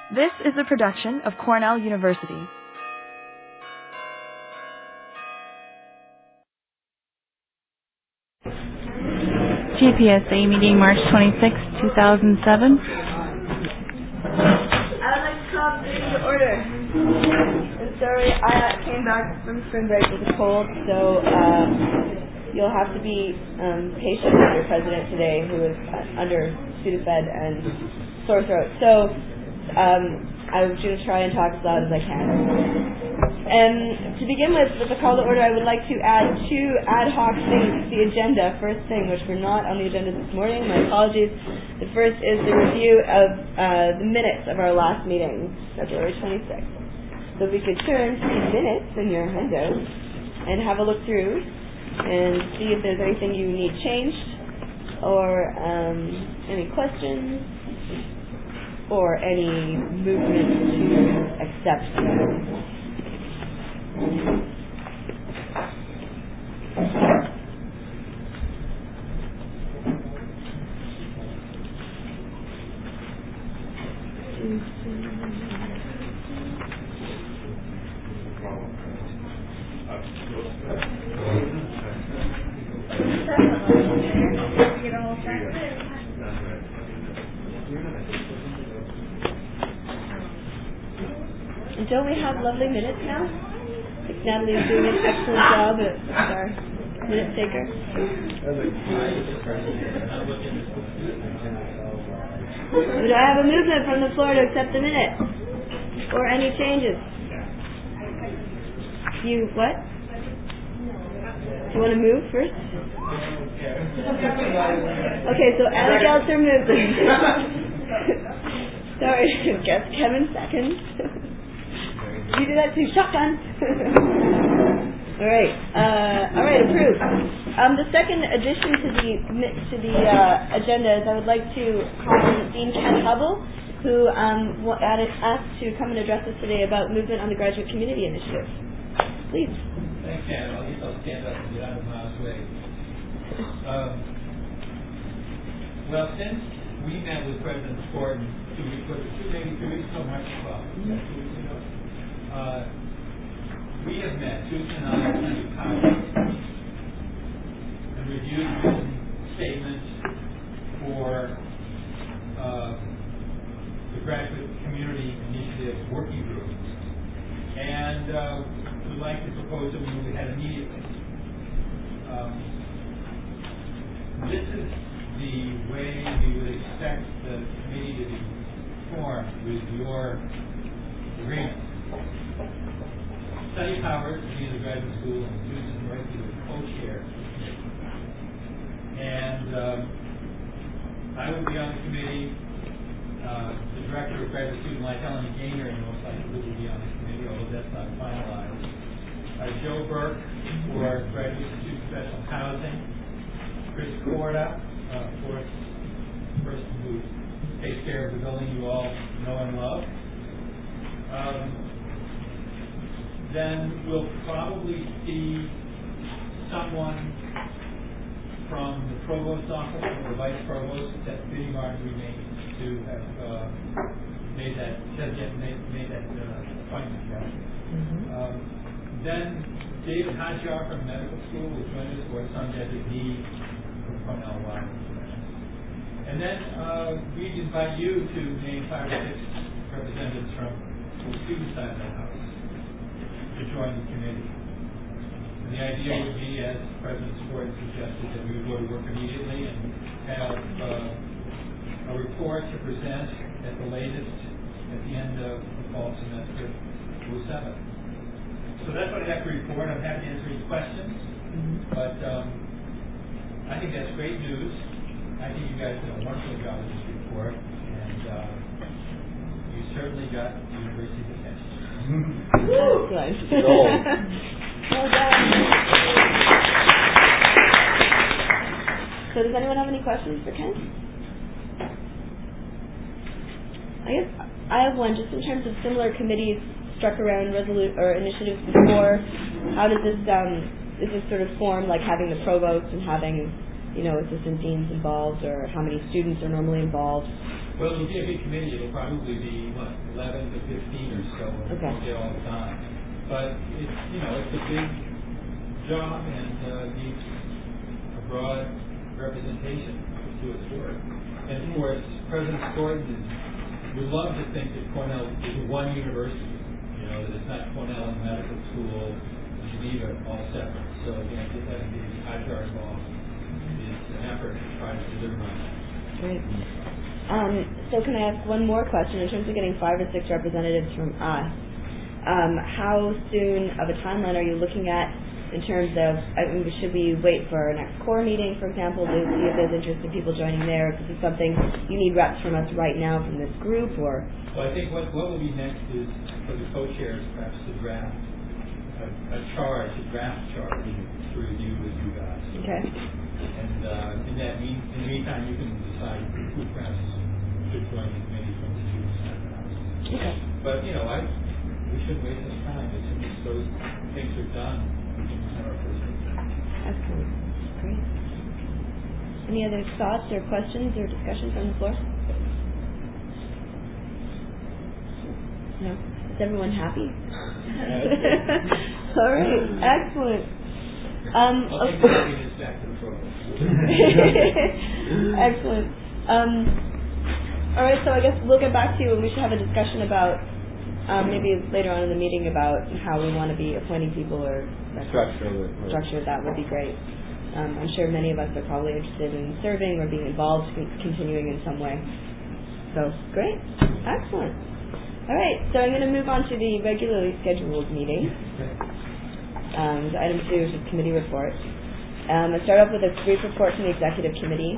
This is a production of Cornell University. GPSA meeting March 26, 2007. I would like to call the meeting to order. I'm sorry, I came back from spring break with a cold, so you'll have to be patient with your president today, who is under Sudafed and sore throat. So I'm going to try and talk as loud as I can. And to begin with the call to order, I would like to add two ad hoc things to the agenda. First thing, which were not on the agenda this morning, my apologies. The first is the review of the minutes of our last meeting, February 26th. So if we could turn to the minutes in your window and have a look through and see if there's anything you need changed or any questions or any movement to accept. And don't we have lovely minutes now? Like Natalie's doing an excellent job as our minute taker. Do I have a movement from the floor to accept the minute? Or any changes? You, what? Do you want to move first? Okay, so Alec Elser moved. Sorry, guess Kevin second. You do that too. Shotgun. All right, approved. The second addition to the agenda is I would like to call on Dean Ken Hubble, who asked to come and address us today about movement on the Graduate Community Initiative. Please. Thanks, Ken. I'll stand up and get out of Miles' way. Well, since we met with President Gordon 2 weeks ago, maybe 2 weeks ago, March 12th, 2 weeks ago, we have met, Susan and I, plenty of colleagues, and reviewed written statements for the Graduate Community Initiative Working Group. And we'd like to propose that we move ahead immediately. This is the way we would expect the committee to be formed with your agreement. Study Powers, being the graduate school, and Susan Murphy would co-chair. And I would be on the committee. The director of graduate student life, Helen Gaynor, most likely will be on the committee, although that's not finalized. Joe Burke for graduate student professional housing. Chris Corda, of course, the person who takes care of the building you all know and love. Then we'll probably see someone from the provost's office or the vice provost. That Biddy Martin remains to have made that appointment yet. Then David Hodjar from medical school will join us, or some designee from Cornell Law. And then we'd invite you to name 5 or 6 representatives from the student side of the house to join the committee. And the idea would be, as President Gordon suggested, that we would go to work immediately and have a report to present at the latest at the end of the fall semester 07. So that's what I have to report. I'm happy to answer any questions, but I think that's great news. I think you guys did a wonderful job with this report, and you certainly got the university's attention. Good. Well done. So does anyone have any questions for Ken? I guess I have one, just in terms of similar committees struck around initiatives before. How does this is this sort of form, like having the provost and having assistant deans involved, or how many students are normally involved? Well, it'll be a big committee. It'll probably be, 11 to 15 or so. We won't get all the time. But, it's a big job and needs a broad representation to do its work. And, of course, President Thornton would love to think that Cornell is one university, that it's not Cornell and Medical School, Geneva, all separate. So, again, get that in the IPR involved. It's an effort to try to deliver on that. Great. So can I ask one more question? In terms of getting 5 or 6 representatives from us, how soon of a timeline are you looking at in terms of, should we wait for our next core meeting, for example, to see if there's interested people joining there? If this is something you need reps from us right now from this group, or? Well, I think what will be next is for the co-chairs perhaps to draft a draft chart to review with you guys. Okay. And in the meantime, you can decide who perhaps should join the committee from the student center house. Okay. But, we shouldn't waste any time. As soon as those things are done, we can have our first meeting. Excellent. Great. Any other thoughts or questions or discussions on the floor? No? Is everyone happy? All right. Excellent. I'll take the happiness back to the program. Excellent. All right, so I guess we'll get back to you and we should have a discussion about maybe later on in the meeting about how we want to be appointing people or structure. That would be great. I'm sure many of us are probably interested in serving or being involved, continuing in some way. So, great. Excellent. All right, so I'm going to move on to the regularly scheduled meeting. Item 2 is just committee report. I'll start off with a brief report from the executive committee.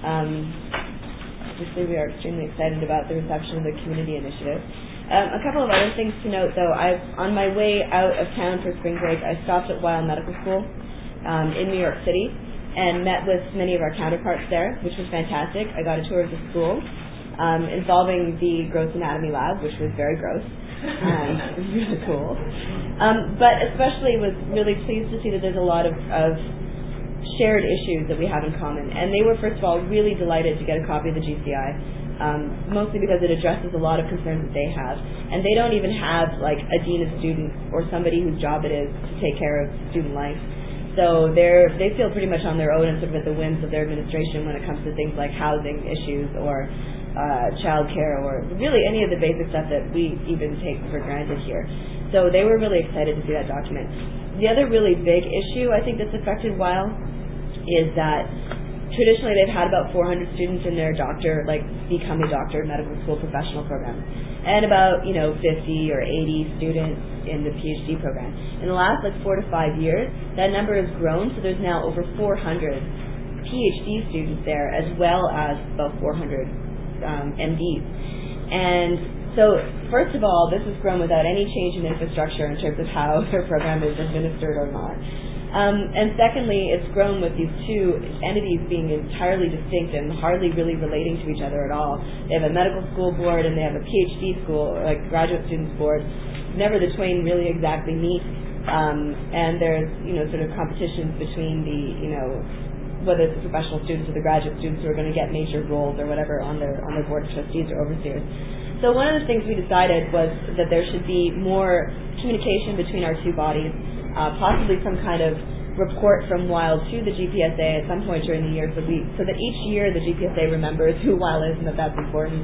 Obviously, we are extremely excited about the reception of the community initiative. A couple of other things to note, though. On my way out of town for spring break, I stopped at Weill Medical School in New York City and met with many of our counterparts there, which was fantastic. I got a tour of the school involving the gross anatomy lab, which was very gross. It was really cool. But especially was really pleased to see that there's a lot of shared issues that we have in common. And they were, first of all, really delighted to get a copy of the GCI, mostly because it addresses a lot of concerns that they have. And they don't even have, like, a dean of students or somebody whose job it is to take care of student life. So they feel pretty much on their own and sort of at the whims of their administration when it comes to things like housing issues or child care or really any of the basic stuff that we even take for granted here. So they were really excited to see that document. The other really big issue I think that's affected Weill is that traditionally they've had about 400 students in their become a doctor medical school professional program, and about 50 or 80 students in the PhD program. In the last 4 to 5 years, that number has grown, so there's now over 400 PhD students there, as well as about 400 MDs. And so, first of all, this has grown without any change in infrastructure in terms of how their program is administered or not. And secondly, it's grown with these two entities being entirely distinct and hardly really relating to each other at all. They have a medical school board and they have a PhD school, like graduate students board. Never the twain really exactly meet. And there's, sort of competitions between whether it's the professional students or the graduate students who are going to get major roles or whatever on their board of trustees or overseers. So one of the things we decided was that there should be more communication between our two bodies, possibly some kind of report from Weill to the GPSA at some point during the year so that each year the GPSA remembers who Weill is and that's important.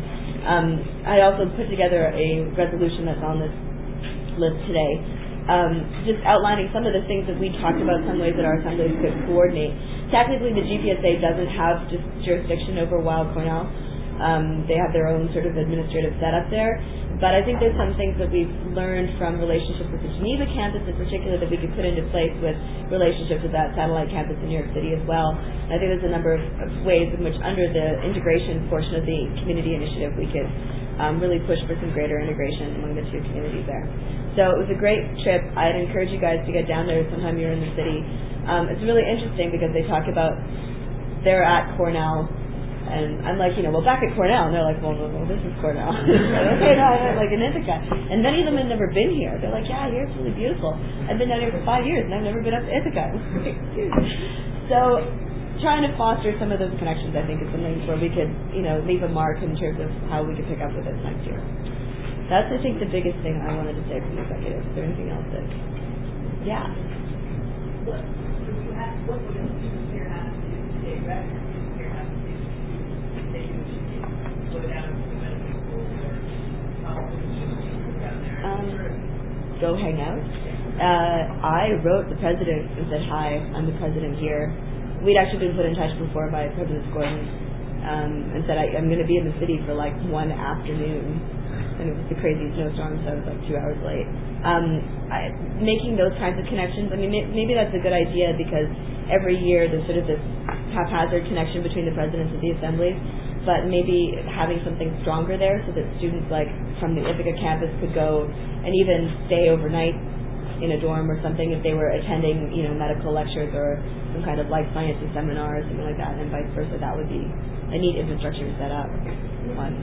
I also put together a resolution that's on this list today, just outlining some of the things that we talked about, some ways that our assemblies could coordinate. Technically, the GPSA doesn't have just jurisdiction over Weill Cornell. They have their own sort of administrative setup there. But I think there's some things that we've learned from relationships with the Geneva campus in particular that we could put into place with relationships with that satellite campus in New York City as well. And I think there's a number of ways in which under the integration portion of the community initiative we could really push for some greater integration among the two communities there. So it was a great trip. I'd encourage you guys to get down there sometime you're in the city. It's really interesting because they talk about they're at Cornell. And I'm like, back at Cornell. And they're like, well, this is Cornell. Okay, no, like in Ithaca. And many of them had never been here. They're like, yeah, here it's really beautiful. I've been down here for 5 years, and I've never been up to Ithaca. So trying to foster some of those connections, I think, is something where we could, leave a mark in terms of how we could pick up with this next year. That's, I think, the biggest thing I wanted to say from the executive. Is there anything else that? Yeah. What would a student here have to do today? Rather than student here have to do they go down to the medical school or down there? Go hang out. I wrote the president and said, hi, I'm the president here. We'd actually been put in touch before by President Gordon and said, I'm going to be in the city for like one afternoon. And it was the crazy snowstorm, so I was like 2 hours late. Making those kinds of connections, I mean, maybe that's a good idea because every year there's sort of this haphazard connection between the presidents of the assemblies, but maybe having something stronger there so that students like from the Ithaca campus could go and even stay overnight in a dorm or something if they were attending, medical lectures or some kind of life sciences seminar or something like that, and vice versa. That would be a neat infrastructure to set up. One.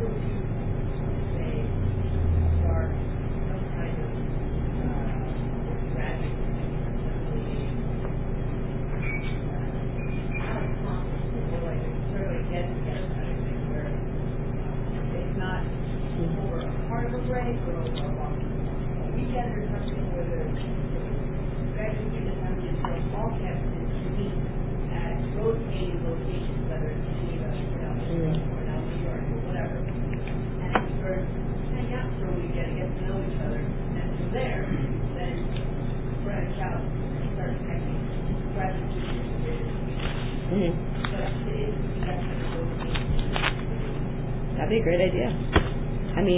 That'd be a great idea. I mean,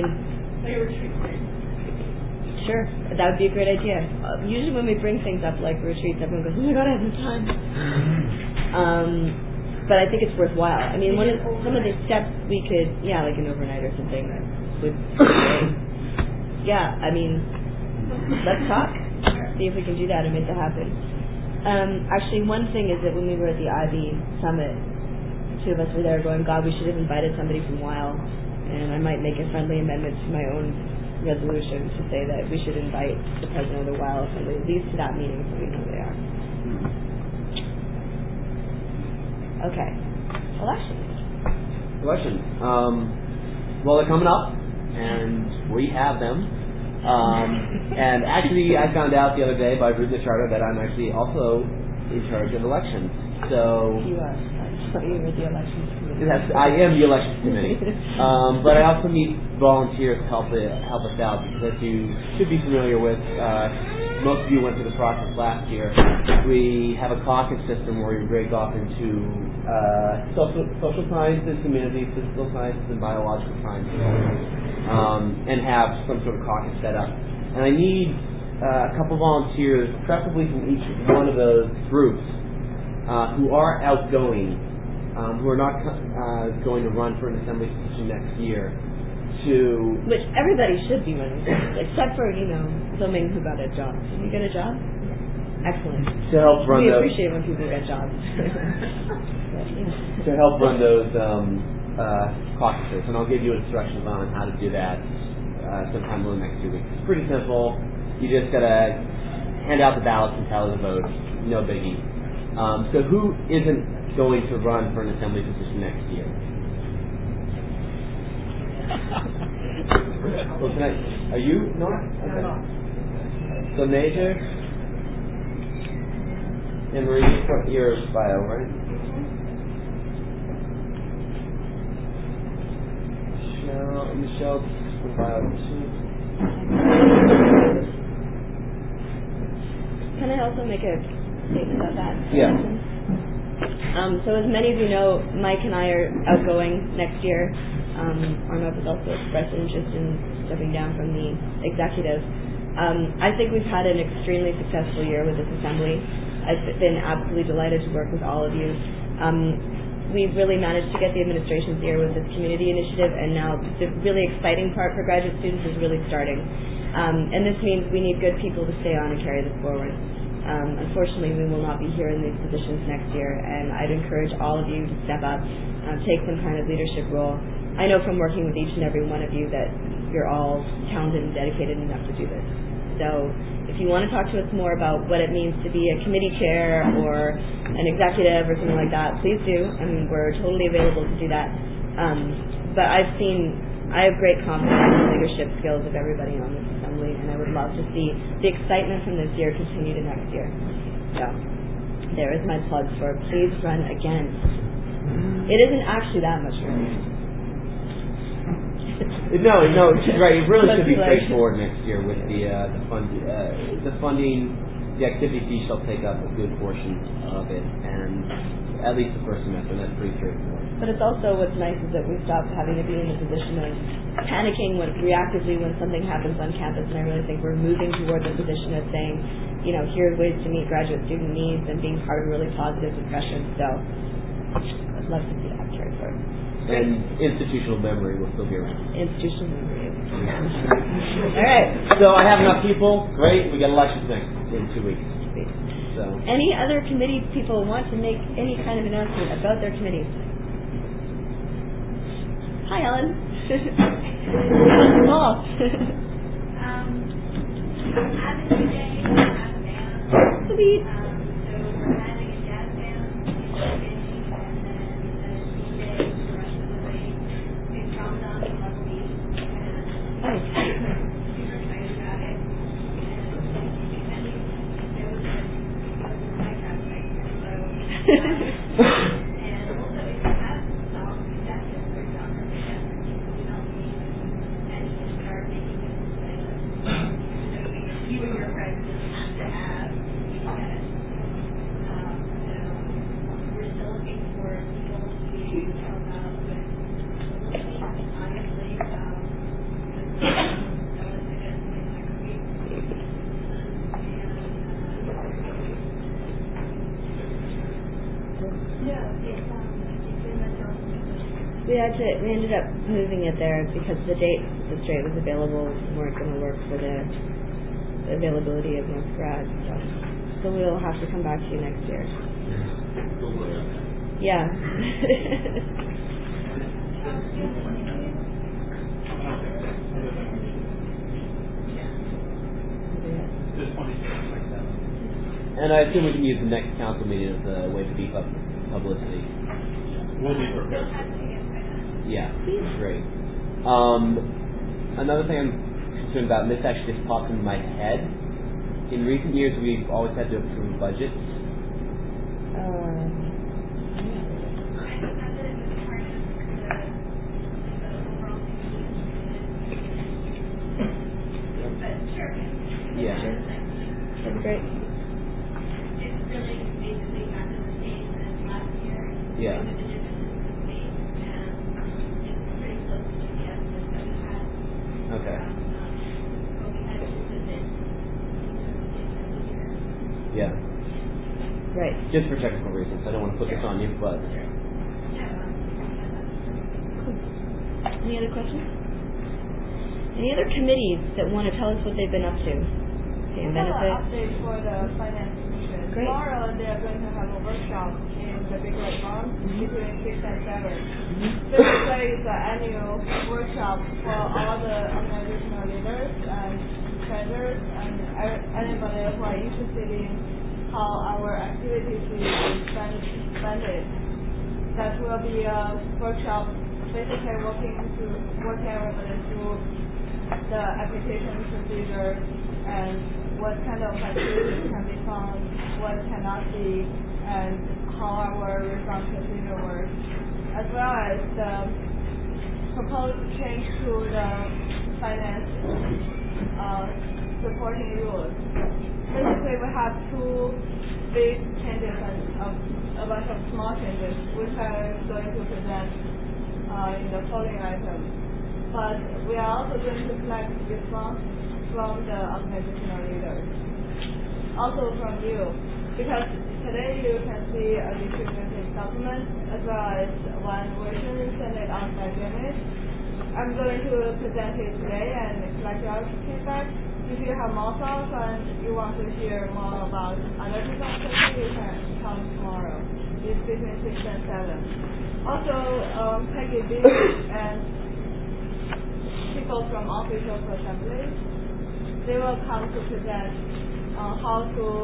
sure, that would be a great idea. Usually when we bring things up like retreats, everyone goes, oh my God, I have no time. But I think it's worthwhile. I mean, some of the steps we could, like an overnight or something would I mean, let's talk. See if we can do that and make that happen. Actually, one thing is that when we were at the Ivy Summit, two of us were there going, God, we should have invited somebody from Weill, and I might make a friendly amendment to my own resolution to say that we should invite the president of the Weill Assembly at least to that meeting so we know who they are. Okay. Elections. Well, they're coming up, and we have them. And actually, I found out the other day by reading the charter that I'm actually also in charge of elections. So you are. You were the elections committee. Yes, I am the elections committee. But I also need volunteers to help us out because as you should be familiar with, most of you went through the process last year. We have a caucus system where we break off into social sciences, humanities, physical sciences, and biological sciences, and have some sort of caucus set up. And I need a couple volunteers, preferably from each one of those groups, who are outgoing, who are not going to run for an assembly position next year. Which everybody should be running for, except for, Filming who got a job. Did you get a job? Excellent. To help run we appreciate when people get jobs. To help run those caucuses, and I'll give you instructions on how to do that sometime in the next 2 weeks. It's pretty simple. You just gotta hand out the ballots and tally the votes. No biggie. So who isn't going to run for an assembly position next year? Well, are you not? Okay. So Major and Marie, your bio, right? Michelle, bio. Can I also make a statement about that? Yeah. So as many of you know, Mike and I are outgoing next year. Arnaud has also expressed interest in stepping down from the executive. I think we've had an extremely successful year with this assembly. I've been absolutely delighted to work with all of you. We've really managed to get the administration's ear with this community initiative, and now the really exciting part for graduate students is really starting. And this means we need good people to stay on and carry this forward. Unfortunately, we will not be here in these positions next year, and I'd encourage all of you to step up, take some kind of leadership role. I know from working with each and every one of you that you're all talented and dedicated enough to do this. So if you want to talk to us more about what it means to be a committee chair or an executive or something like that, please do. I mean, we're totally available to do that. But I have great confidence in the leadership skills of everybody on this assembly, and I would love to see the excitement from this year continue to next year. So there is my plug for please run again. It isn't actually that much earlier. No, she's right. It really should be straightforward next year with the funding. The activity fee shall take up a good portion of it, and at least the first semester, and that's pretty straightforward. But it's also what's nice is that we stop having to be in the position of panicking reactively when something happens on campus, and I really think we're moving toward the position of saying, here's ways to meet graduate student needs and being part of really positive discussions. So I'd love to see that carried forward. And institutional memory will still be around. Institutional memory. All right. So I have enough people. Great. We got elections in 2 weeks. So. Any other committee people want to make any kind of announcement about their committees? Hi, Ellen. Small. Sweet. We ended up moving it there because the date the straight was available weren't going to work for the availability of most grads. So we'll have to come back to you next year. Yeah. And I assume we can use the next council meeting as a way to beef up publicity. We'll be prepared. Yeah, great. Another thing I'm concerned about, and this actually just popped into my head. In recent years, we've always had to approve budgets. Yeah. That'd be great. It's really basically back to the same as last year. Yeah. Okay. Yeah. Right. Just for technical reasons. I don't want to put this on you, but. Any other questions? Any other committees that want to tell us what they've been up to? I have an update for the Finance Commission. Great. Tomorrow they are going to have a workshop in the Big Red Barn between 6 and 7. Basically, it's an annual workshop for all the organizational leaders and treasurers and anybody who are interested in how our activities is funded. That will be a workshop basically working everybody through the application procedure and what kind of activities can be found, what cannot be, and how our refund procedure works, as well as the proposed change to the finance supporting rules. Basically, we have two big changes and a bunch of small changes, which I'm going to present in the following items. But we are also going to collect response from the organizational leaders, also from you, because today you can see a distributed document as well as one version sent it out by Janet. I'm going to present it today and collect your feedback. If you have more thoughts and you want to hear more about other results, you can come tomorrow. It's between 6 and 7. Also, Peggy B and people from official assemblies, they will come to present how to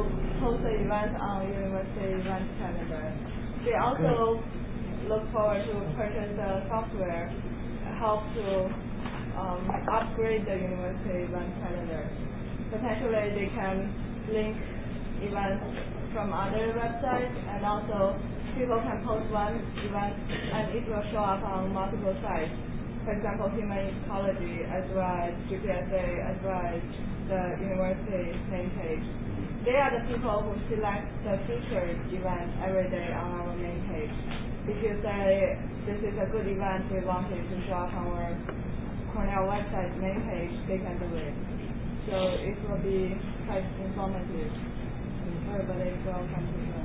post the event on university event calendar. They also look forward to purchase the software, help to upgrade the university event calendar. Potentially they can link events from other websites, and also people can post one event and it will show up on multiple sites. For example, human ecology as well as GPSA as well as the university main page. They are the people who select the featured event every day on our main page. If you say this is a good event, we want it to show up on our Cornell website main page, they can do it. So it will be quite informative. Everybody is welcome to join.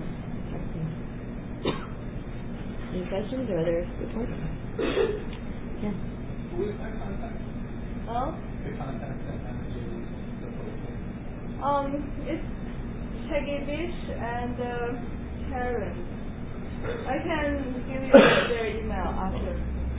Any questions or other reports? Yeah. Who is my contact? Oh? The contact that manages the proposal. It's Peggy Bish and Karen. I can give you their email after.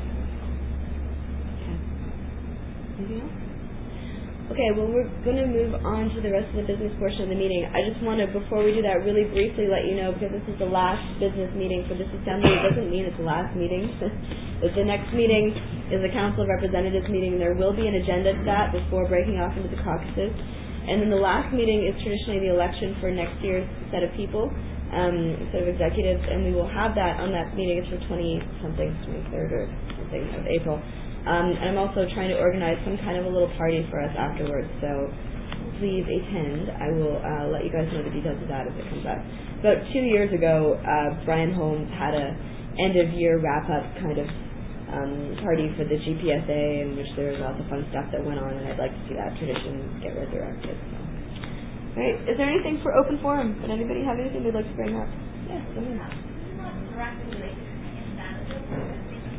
Anything else? Okay, well, we're going to move on to the rest of the business portion of the meeting. I just want to, before we do that, really briefly let you know, because this is the last business meeting for this assembly, it doesn't mean it's the last meeting. The next meeting is the Council of Representatives meeting, and there will be an agenda to that before breaking off into the caucuses. And then the last meeting is traditionally the election for next year's set of people, set of executives, and we will have that on that meeting. It's for 23rd or something of April. And I'm also trying to organize some kind of a little party for us afterwards, so please attend. I will let you guys know the details of that as it comes up. About 2 years ago, Brian Holmes had a end-of-year wrap-up kind of party for the GPSA, in which there was lots of fun stuff that went on, and I'd like to see that tradition get resurrected. So. All right, is there anything for open forum? Would anybody have anything they'd like to bring up? Yes, go ahead. Directly related to insanity.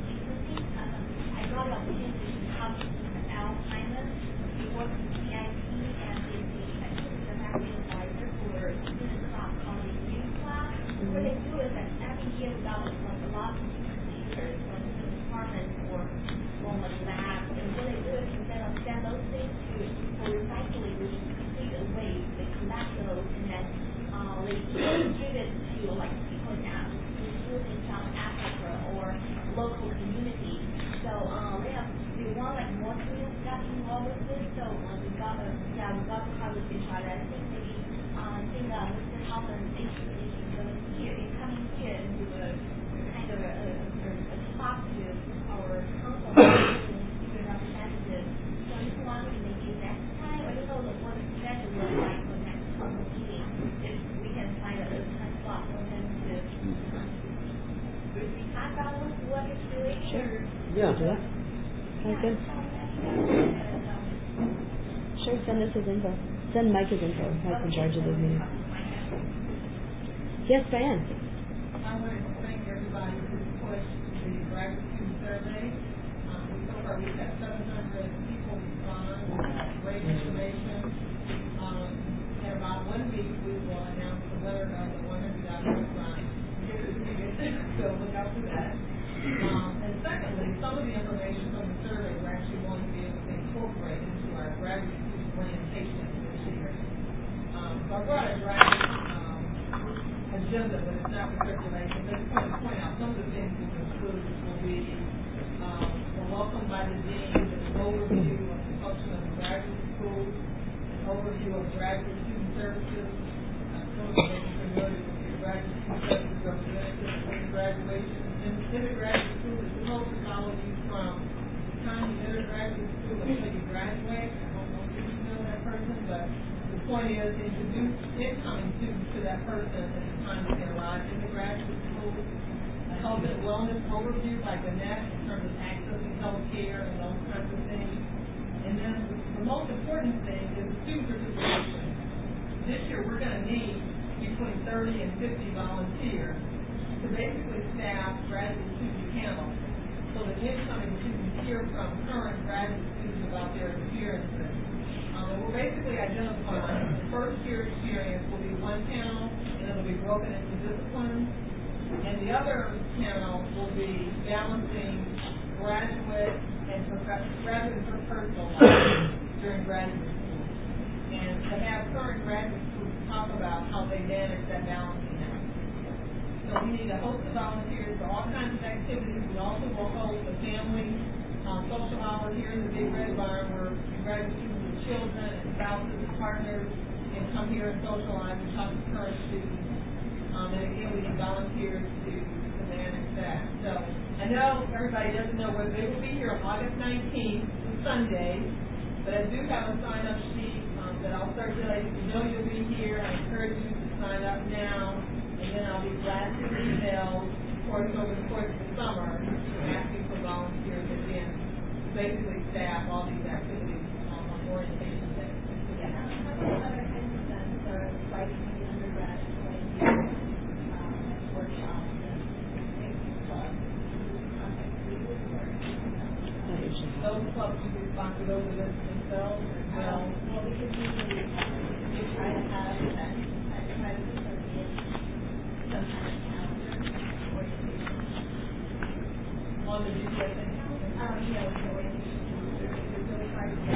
I got the opportunity to talk to Alzheimer's. He works in CIP and is the faculty advisor for student class called the youth class. What they do is that every year we got like a lot of teachers from the department or like labs, and what they do is instead of send those things for recycling, which is completely waste, they collect those and then they give it to like people in South Africa or local communities. So we want like more students got involved with this. So we got to have this each other. I think maybe Mr. Hoffman is coming here and do a kind of a talk to our council student representatives. So I just wanted to maybe next time, I don't know what the schedule looks like for next council meeting. If we can find a time slot for them to talk about what it's doing. Sure. Yeah, do that. Sounds good. Sure, send us his info. Send Mike his info. Mike's in charge of those meetings. Yes, Diane. I want to thank everybody who pushed the graduate student survey. So far we've had 700 people respond. Great information. In about 1 week we will announce the winner of the $100 response. So look out for that. And secondly, some of the information from the survey we're actually going to be able to incorporate into our graduate student orientation this year. So I brought a graduate agenda, but it's not for circulation. But it's going to point out some of the things we'll include will be a welcome by the dean, an overview of the function of the graduate school, an overview of graduate student services, some of you familiar with the graduate student services representative for graduation. In the graduate school, it's supposed to follow you from the time you enter graduate school until you graduate. I don't know if you know that person, but the point is to introduce incoming students to that person at the time that they arrive in the graduate school. A health and wellness overview by Gannett in terms of accessing health care and those kinds of things. And then the most important thing is student participation. This year we're going to need between 30 and 50 volunteers to basically staff graduate student panels so that incoming students hear from current graduate students about their experiences. And we're basically identifying the first year experience will be one panel, and it'll be broken into disciplines. And the other panel will be balancing graduate and personal life during graduate school. And to have current graduate students talk about how they manage that balancing act. So we need a host of volunteers for all kinds of activities. We also will hold the family social hour here in the Big Red Barn where graduate students with children and spouses and partners can come here and socialize and talk to current students. And again, we need volunteers to manage that. So I know everybody doesn't know whether they will be here on August 19th, Sunday, but I do have a sign-up sheet that I'll circulate. If you know you'll be here, I encourage you to sign up now, and then I'll be blasting emails over the course of the summer asking for volunteers again, basically staff all these activities on orientation day. Yeah, how many other kinds of events are like the undergrad workshops and things clubs? Those clubs you can sponsor those events themselves as well. Well, because usually we try to have events at private associates, some kind of calendar orientation. On the GPSA calendar? Yeah, with the orientation calendar. It's really hard to get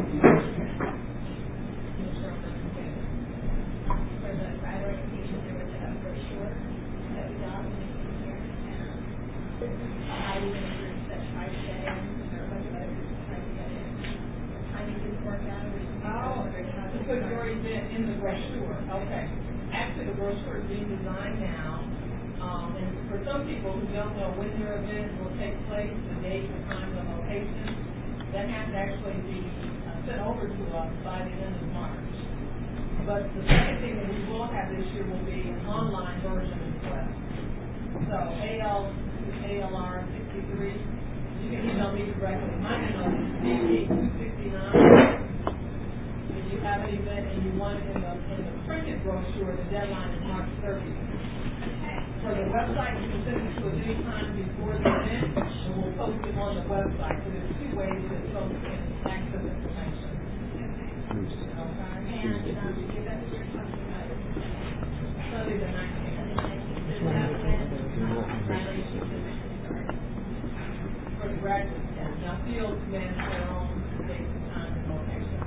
for the grad orientation. There was a brochure that we got when we came here, and I was in a group that tried to get in, or a bunch of other groups tried to get in. I need to work out or something. Oh, to put your event in the brochure. Okay. Actually, the brochure is being designed now. And for some people who don't know when their event will take place, the date, the time, the location, that has to actually be sent over to us by the end of March. But the second thing that we will have this year will be an online version as well. So ALR 63, you can email me directly. My email is DD269. If you have an event and you want it in the printed brochure, the deadline is March 30th. For the website, you can send it to us any time before the event, and we'll post it on the website. So there's two ways that folks can access information. Okay? And the event that you're talking about is Sunday the 19th. is that when graduation is started? For the graduate students. Now, fields manage their own dates and time and location.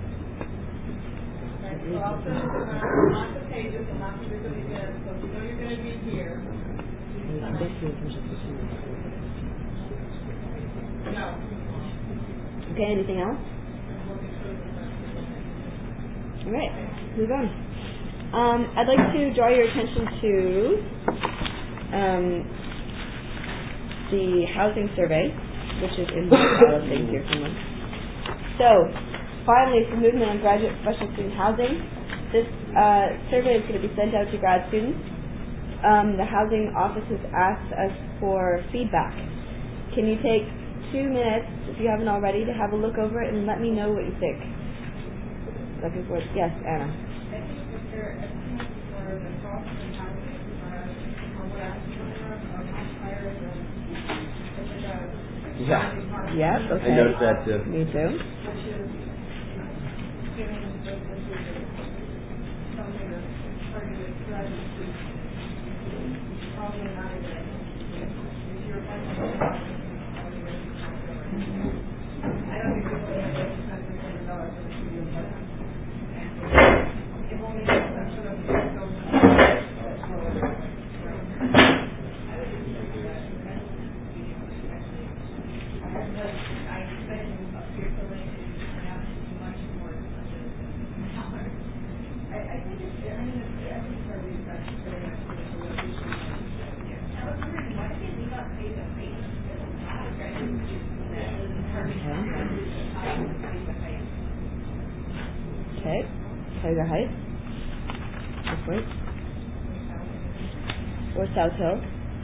Okay, so I'll send it around lots of pages and lots of different events. So if you know you're going to be here, no. Okay, anything else? All right, move on. I'd like to draw your attention to the housing survey, which is in the pile of things here somewhere. So, finally, for movement on graduate professional student housing, this survey is going to be sent out to grad students. The housing office has asked us for feedback. Can you take 2 minutes, if you haven't already, to have a look over it and let me know what you think? Looking forward. Yes, Anna. I think that their estimates for the cost of housing are what I was wondering are much higher than Yeah. Yep, okay. I noticed that too. Me too. which is giving this is something that's targeted graduate students. Probably not a good idea. If you're planning on probably going to be I don't think people are going to spend $600 for the studio, but it won't make sense for them to go I expect up here to link to turn out to be much more expensive than dollars. I think it's, I mean, I think it's very much very much for the location. I was wondering, why did they leave out face to face? There's a lot of graduate students that live in Okay. Tiger Heights. This way. Or South Hill.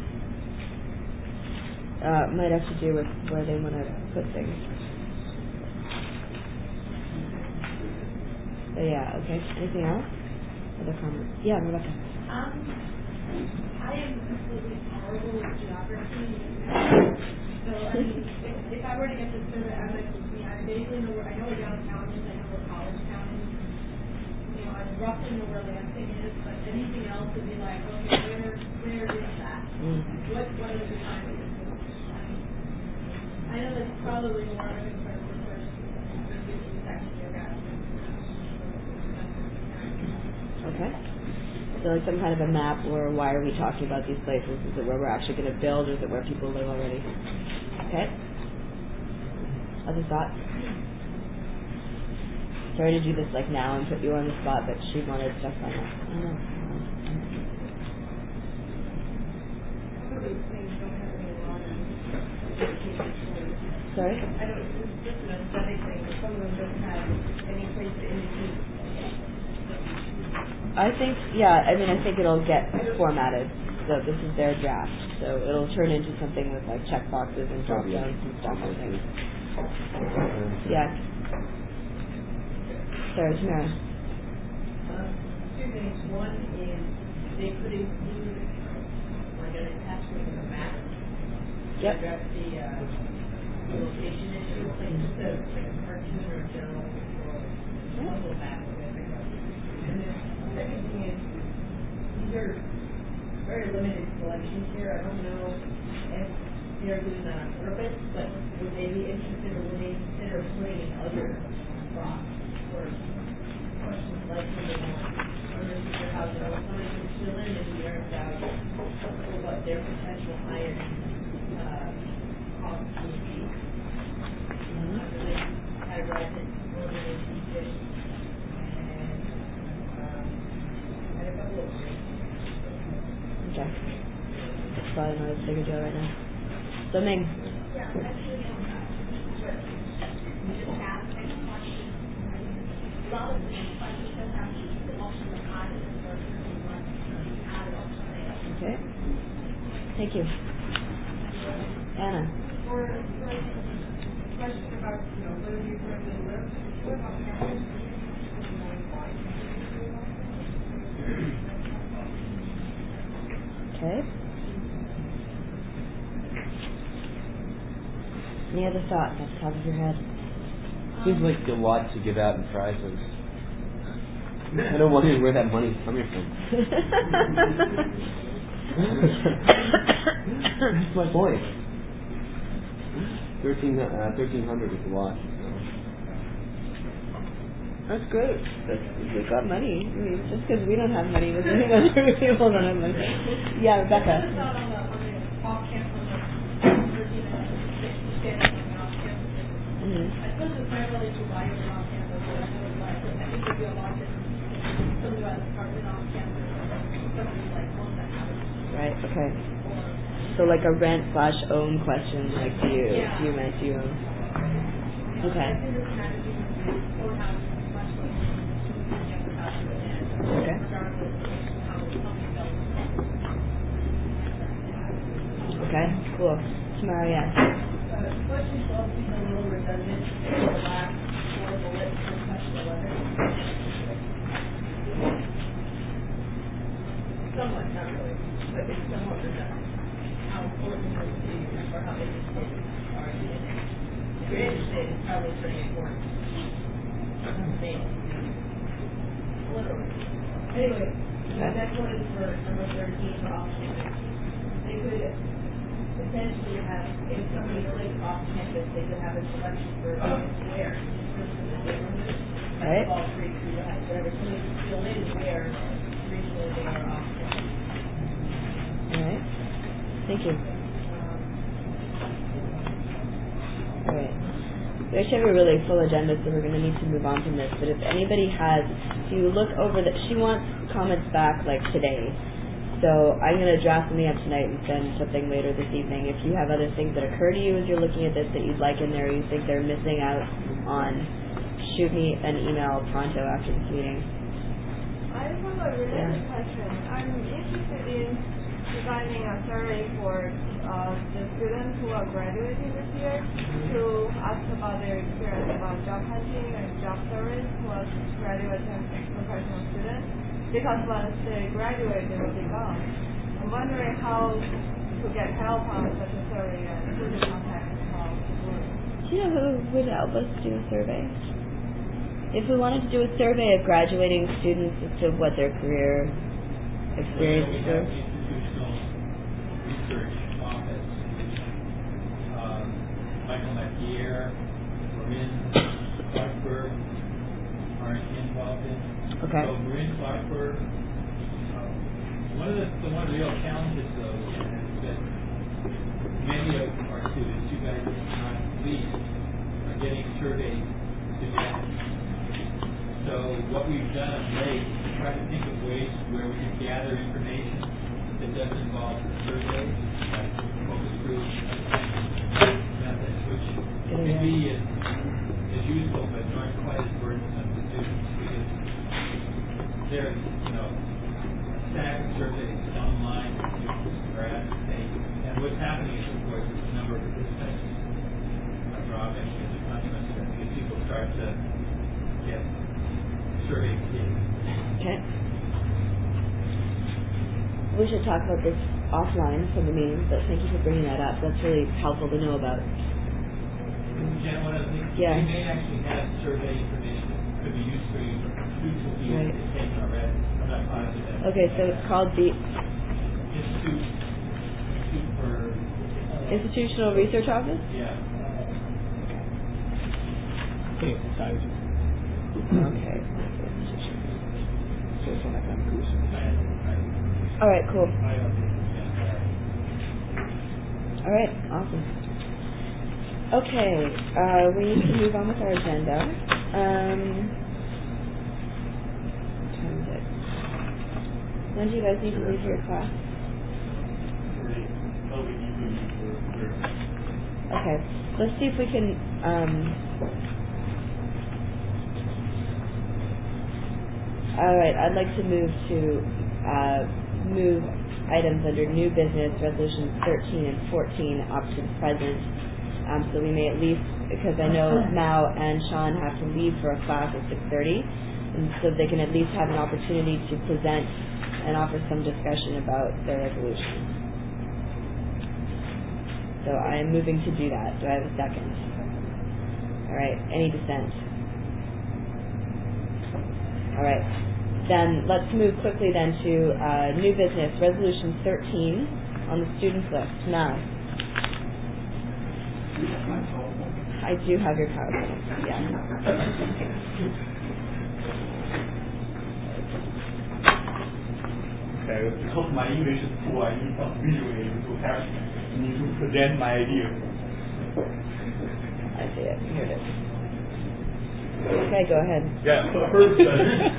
Might have to do with where they want to put things. But yeah, okay. Anything else? Other comments? Yeah, Rebecca. I am completely horrible with geography. So, I mean, if I were to get this survey, I would, I vaguely know where, I know where downtown is, I know where College Town is. You know, I roughly know where Lansing is, but anything else would be like, okay, where is that? What is the time of this? I know that's probably more of a concern for first section of Okay. So like some kind of a map, or why are we talking about these places? Is it where we're actually going to build, or is it where people live already? Okay. Other thoughts? Sorry to do this like now and put you on the spot, but she wanted stuff like that. I don't know. Sorry? I don't, it's just an aesthetic thing, but some of them don't have any place to indicate. I think it'll get formatted. So this is their draft. So it'll turn into something with like checkboxes and drop downs and stuff, I think. Yeah. Sorry, Tamara. Two things. One is they could include like an attachment in the map. Yep. Address the location issue, like just a cartoon or general or local map of everybody. And then the second thing is these are very limited selections here. I don't know if they're doing that on purpose, but would they be interested or would they consider putting in other spots or questions like under senior housing or somebody who's still in the year about what their potential higher costs would be. Really categorize it more than a decision. And a couple of things. Okay. That's probably not as big a deal right now. So Ming. Yeah, actually, we just asked next question. A lot of the questions don't have the option of added or added option. Okay. Thank you. Anna. For a question about, where you currently live, what about campus? Okay. Any other thoughts off the top of your head? Seems like a lot to give out in prizes. I don't wonder where that money's coming from. That's my point. 1,300 is a lot. That's great. We've got money. I mean, just because we don't have money doesn't mean other people don't have money. Yeah, Rebecca. I suppose it's primarily to why you're off campus, but I think there'd be a lot of something about apartment off campus, something like home that happens. Right, okay. So like a rent/own question, like do you rent, do you own? Okay. Okay. Okay, cool. Tamara, yes. Question 12 seems a little redundant. The last four bullets from question 11. Somewhat, not really, but it's somewhat redundant. How important is it to you, or how interested are you in it? If you're interested, it's probably pretty important. Maybe. Literally. Anyway, the next one is for number 13 for off-campus. They could potentially have, if somebody plays off-campus, they could have a selection for where, just in the neighborhood. Right. All three through that, whatever, somebody can fill in where recently they are off-campus. Alright. Thank you. Alright. We actually have a really full agenda, so we're going to need to move on from this. But if anybody has, if you look over that, she wants comments back like today. So I'm going to draft something up tonight and send something later this evening. If you have other things that occur to you as you're looking at this that you'd like in there, or you think they're missing out on, shoot me an email pronto after this meeting. I have a related question. I'm interested in designing a survey for the students who are graduating this year to ask about their experience about job hunting and job service who are graduate and professional students. Because once they graduate, they will be gone. I'm wondering how to get help on such a survey and who to contact and how to work. Do you know who would help us do a survey? If we wanted to do a survey of graduating students as to what their career experiences were. Institutional Research Office. Michael Mackier, Marin Clarkberg are involved in. Okay. So Marin Clarkberg software. One of the real challenges, though, is that many of our students, you guys not least, are getting surveys to get. So what we've done of late is try to think of ways where we can gather information that doesn't involve surveys, like focus groups, methods, which can be as useful but aren't quite as burdensome to students because there's, stack of surveys online, students are asked to take, and what's happening is, of course, is the number of participants are dropping as a consequence of that because people start to get survey fatigue. Okay. We should talk about this offline from the meeting, but thank you for bringing that up. That's really helpful to know about. Jen, one of the things, Yeah. we may actually have survey information that could be useful for you Right. to take already. I'm not positive. Okay, so it's called the Institute for Institutional Research Office? yeah. Okay. All right, cool. All right, awesome. Okay, we need to move on with our agenda. When do you guys need to leave your class? Okay, let's see if we can. All right, I'd like to move items under new business, resolutions 13 and 14 up to the present. So we may at least, because I know Mao and Sean have to leave for a class at 6:30, and so they can at least have an opportunity to present and offer some discussion about their resolution. So I am moving to do that. Do I have a second? All right. Any dissent? All right. Then let's move quickly then to new business, resolution 13 on the students list. Now, I do have your PowerPoint. Yeah. Okay, because my English is poor, I need some visually to help me to present my idea. I see it. Here it is. Okay, go ahead. Yeah, so first, the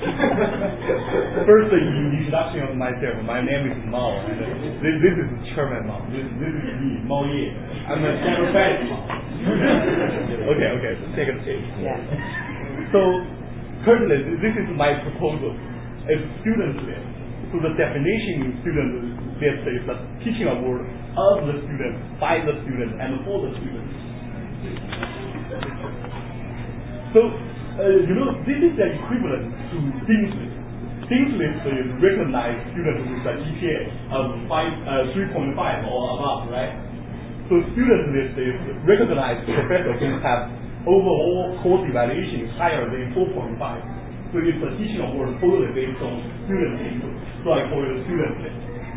introduction of myself. My name is Mao, and this is Chairman Mao. This is me, Mao Ye. I'm a Secretary Mao. Okay, so take a seat. Yeah. So, currently, this is my proposal. It's student list. So the definition in student list is the teaching award of the student, by the student, and for the student. So, this is the equivalent to Dean's List. Dean's List is recognized students with a GPA of 3.5 or above, right? So Student List is recognized professors who have overall course evaluation higher than 4.5. So it's a teaching award totally based on student input. So I call it a Student List.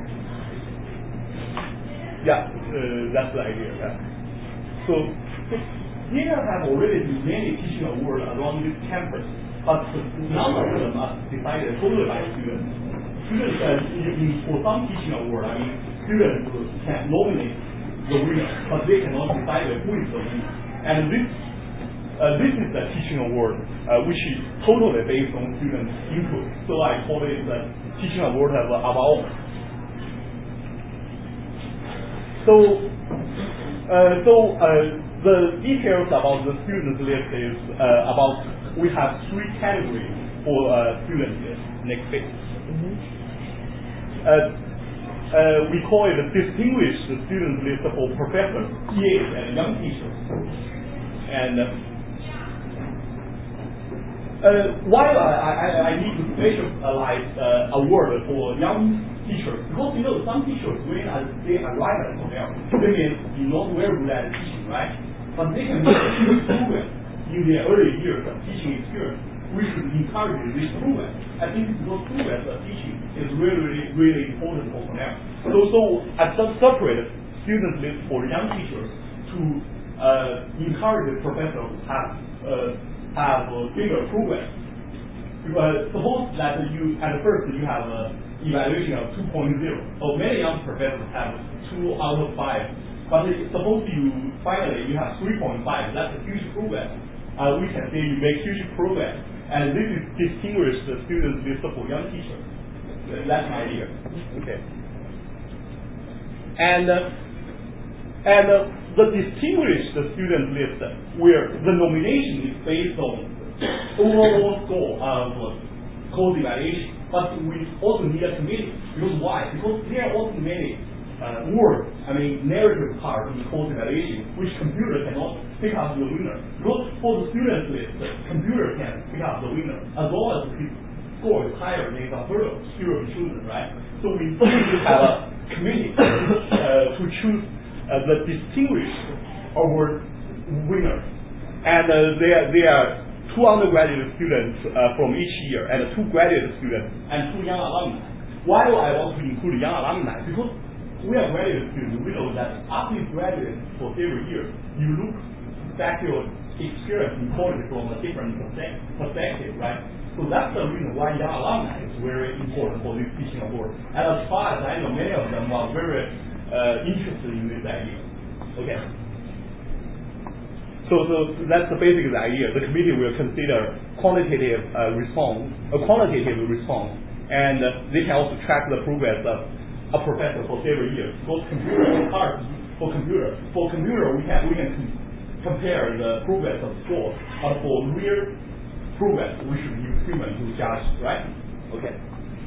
Yeah, that's the idea. Yeah. So here have already been many teaching awards around this campus, but none of them are decided totally by students. Students, for some teaching award, I mean, students can nominate the winner, but they cannot decide who is the winner. And this is the teaching award, which is totally based on student input. So I call it the teaching award of our own. The details about the student list is about, we have 3 categories for student list. Next page. We call it a distinguished student list for professors, EAs, and young teachers. And while I need to specialize award for young teachers, because some teachers, when they arrive at Cornell, they may be not very good at teaching, right? But they can make a huge progress in their early years of teaching experience. We should encourage this progress. I think this progress of teaching is really, really important for Cornell. So I just separate student list for young teachers to encourage the professors to have bigger progress. Because suppose that you, at first, you have an evaluation of 2.0. So many young professors have 2 out of 5. But suppose finally you have 3.5. That's a huge progress. We can say you make huge progress. And this is distinguish the students list for young teachers. That's my idea. Okay. And the distinguished student list where the nomination is based on overall score of course evaluation, but we also need a committee. Because why? Because there are also many words, narrative part in course evaluation, which computer cannot pick up the winner. Because for the student list, the computer can pick up the winner, as long as his score is higher than a hurdle still be chosen, right? So we need to have a committee to choose the distinguished award winner. And there are 2 undergraduate students from each year, and 2 graduate students, and 2 young alumni. Why do I want to include young alumni? Because we are graduate students. We know that after you graduate for several years, you look back at your experience in college from a different perspective, right? So that's the reason why young alumni is very important for this teaching award. And as far as I know, many of them are very interested in this idea. Okay. So that's the basic idea. The committee will consider quantitative response, and they can also track the progress of a professor for several years. Because computer is hard for computer. For computer, we can compare the progress of score, but for real progress, we should use human to judge, right? Okay.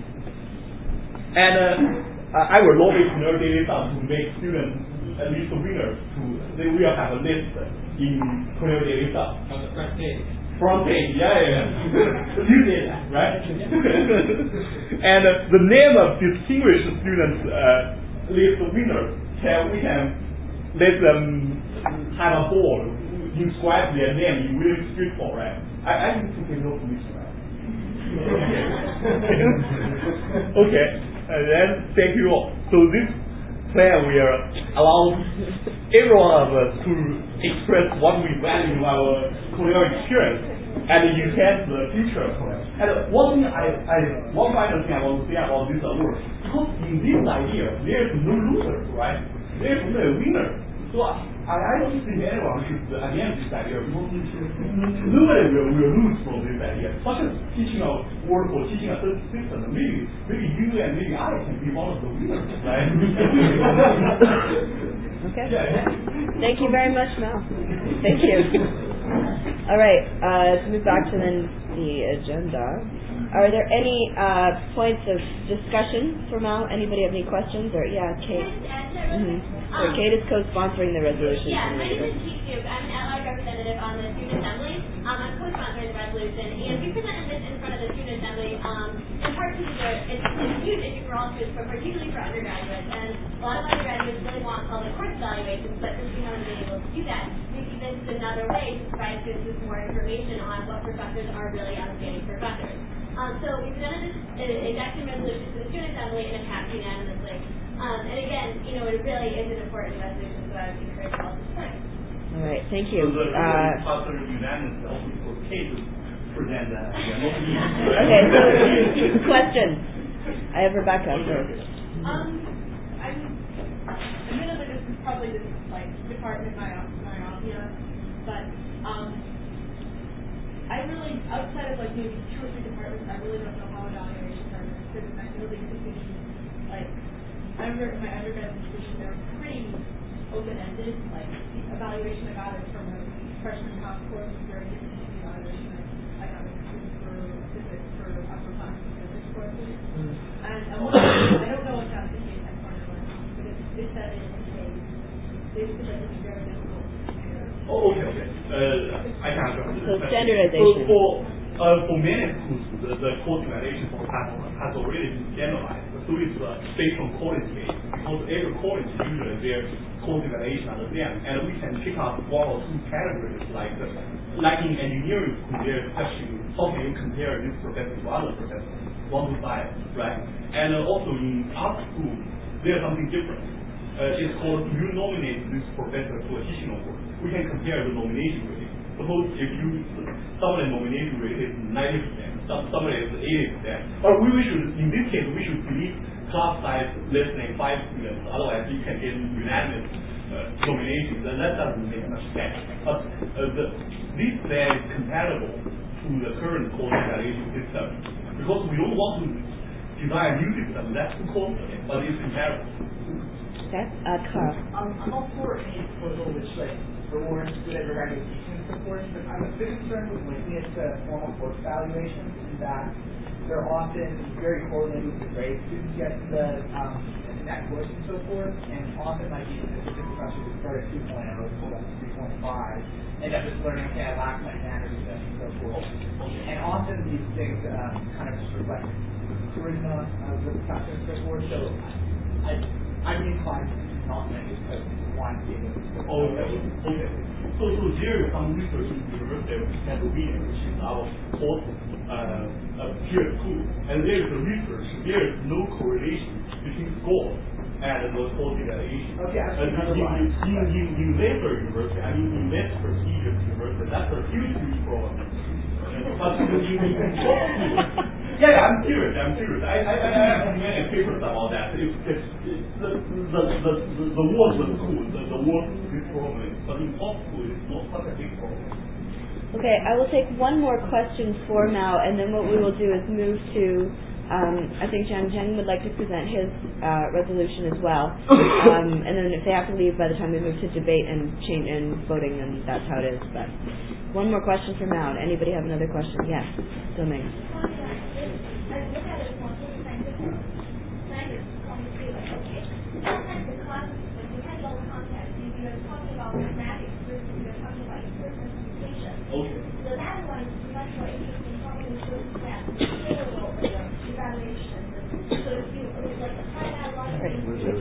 And I will lobby Cornell Daily Sun to make students at least winners. They will have a list in Cornell Daily Sun. On the front page. Front page, yeah. You did that, right? And the name of distinguished students list winners, we can let them have a board, inscribe their name in really straightforward, right? I need to take note of this, right? Okay, and then thank you all. So this plan will allow every one of us to express what we value in our Cornell experience and enhance the future of Cornell. And one final thing I want to say about this award, because in this idea, there's no losers, right? There's no winner. So I don't think anyone should against this idea, because nobody will lose from this idea. Such a teaching a word for teaching a system, maybe you and maybe I can be one of the winners, right? Okay. Yeah. Thank you very much, Mel. Thank you. All right, let's move back to the agenda. Are there any points of discussion for Mel? Anybody have any questions? Or Kate. So Kate is co-sponsoring the resolution. Yeah, my name is Kate Duke. I'm an at-large representative on the Student Assembly. I'm co-sponsoring the resolution, and we presented this in front of the Student Assembly in part because it's a huge issue for all students, but particularly for undergraduates. And a lot of undergraduates really want public course evaluations, but since we haven't been able to do that, we see this as another way to provide students with more information on what professors are really outstanding professors. So we presented this exact same resolution to the Student Assembly, and it passed unanimously. And again, it really is an important resolution, so I would encourage all to support it. All right, thank you. So the possible unanimous also for Kate to present that. Okay, so question. I have Rebecca first. Admittedly, this is probably the department myopia, but I really, outside of maybe 2 or 3 departments, I really don't know how evaluations are considered. I know the institutions, my undergrad institution, they're pretty open-ended. The evaluation I got is from a freshman comp course, very different from the evaluation I got for physics for upper class physics courses. And I don't know if that's the case at Cornell or not, but if that is the case, they feel like it's very difficult to compare. Oh, okay. I can answer. So standardization. For many schools, the course evaluation has already been standardized. So it's based on college base, because every college usually their course evaluation are the same, and we can pick up 1 or 2 categories like in engineering school, there's especially how can you compare this professor to other professors, 1 to 5, right? And also in art school, there's something different. It's called you nominate this professor to a teaching award. We can compare the nomination rate. suppose if someone's nomination rate is 90%, someone is 80%, or we should, in this case, we should delete class size less than 5 students, otherwise you can get unanimous nominations, and that doesn't make much sense. But this plan is compatible to the current course evaluation system, because we don't want to design a new system that's too costly, but it's compatible. Okay, Carl. I'm all for any proposal which rewards good undergraduate teaching support, but I'm a bit concerned with linking it to formal course evaluations, in that they're often very correlated with the grades students get in the net course and so forth, and often like even if the professor would start at 2.0, so that's 3.5, end up just learning, okay, I lack my standards and so forth. And often these things kind of just reflect charisma of the professor and so forth, so I'd be inclined to not make it because one being Okay. So there is some research in the University of Pennsylvania, which is our fourth peer school, and there is a research. There is no correlation between scores and the course evaluation. Okay, in labor university, I mean in less prestigious university, that's a huge problem. But yeah, I'm serious. I have many papers about that. The world was cool. The world is this problem, but in pop school it's not such a big problem. Okay, I will take one more question for Mao, and then what we will do is move to, I think Jiang Zheng would like to present his resolution as well. And then if they have to leave by the time we move to debate and change and voting, then that's how it is. But one more question for Mao. Anybody have another question? Yes, Doming. Okay. So that one is much more interesting, probably shows that scalable evaluation. So if you like apply that logic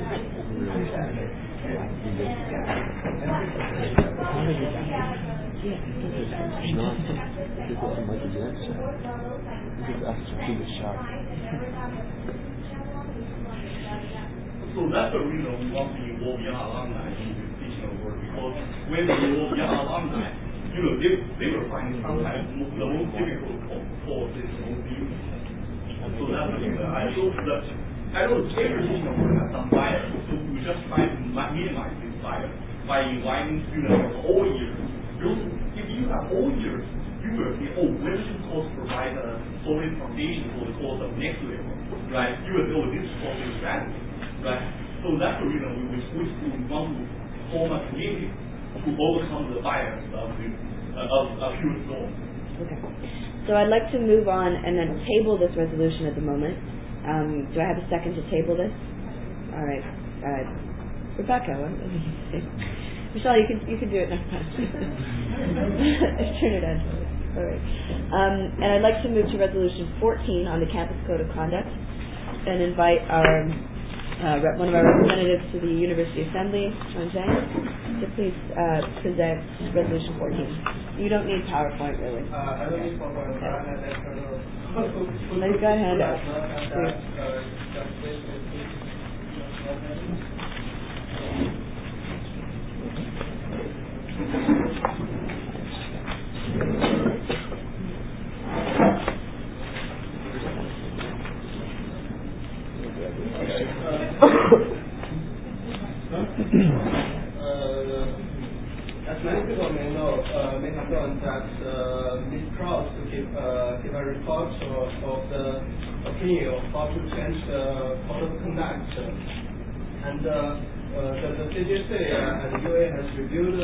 So that's the reason we want to involve young alumni in this teaching work, because when we involve young alumni, they will find sometimes the most difficult for this whole view. So that's the reason I know every teaching work has some bias, so we just try to minimize this bias by inviting students of all years. If you have all years, you will see, when should course provide a solid foundation for the course of next level, right? You will know this course is strategy, right? So that's the reason we want to form a committee to overcome the bias of pure norm. Okay. So I'd like to move on and then table this resolution at the moment. Do I have a second to table this? All right. Rebecca, what? Michelle, you can do it next time. Turn it on. All right. And I'd like to move to Resolution 14 on the Campus Code of Conduct and invite one of our representatives to the University Assembly, Jiang Zheng, to please present Resolution 14. You don't need PowerPoint, really. I don't need PowerPoint. Let's go ahead. As many people may have known that Ms. Krause gave a report of the opinion of how to change the code of conduct, and the CGC and UA has reviewed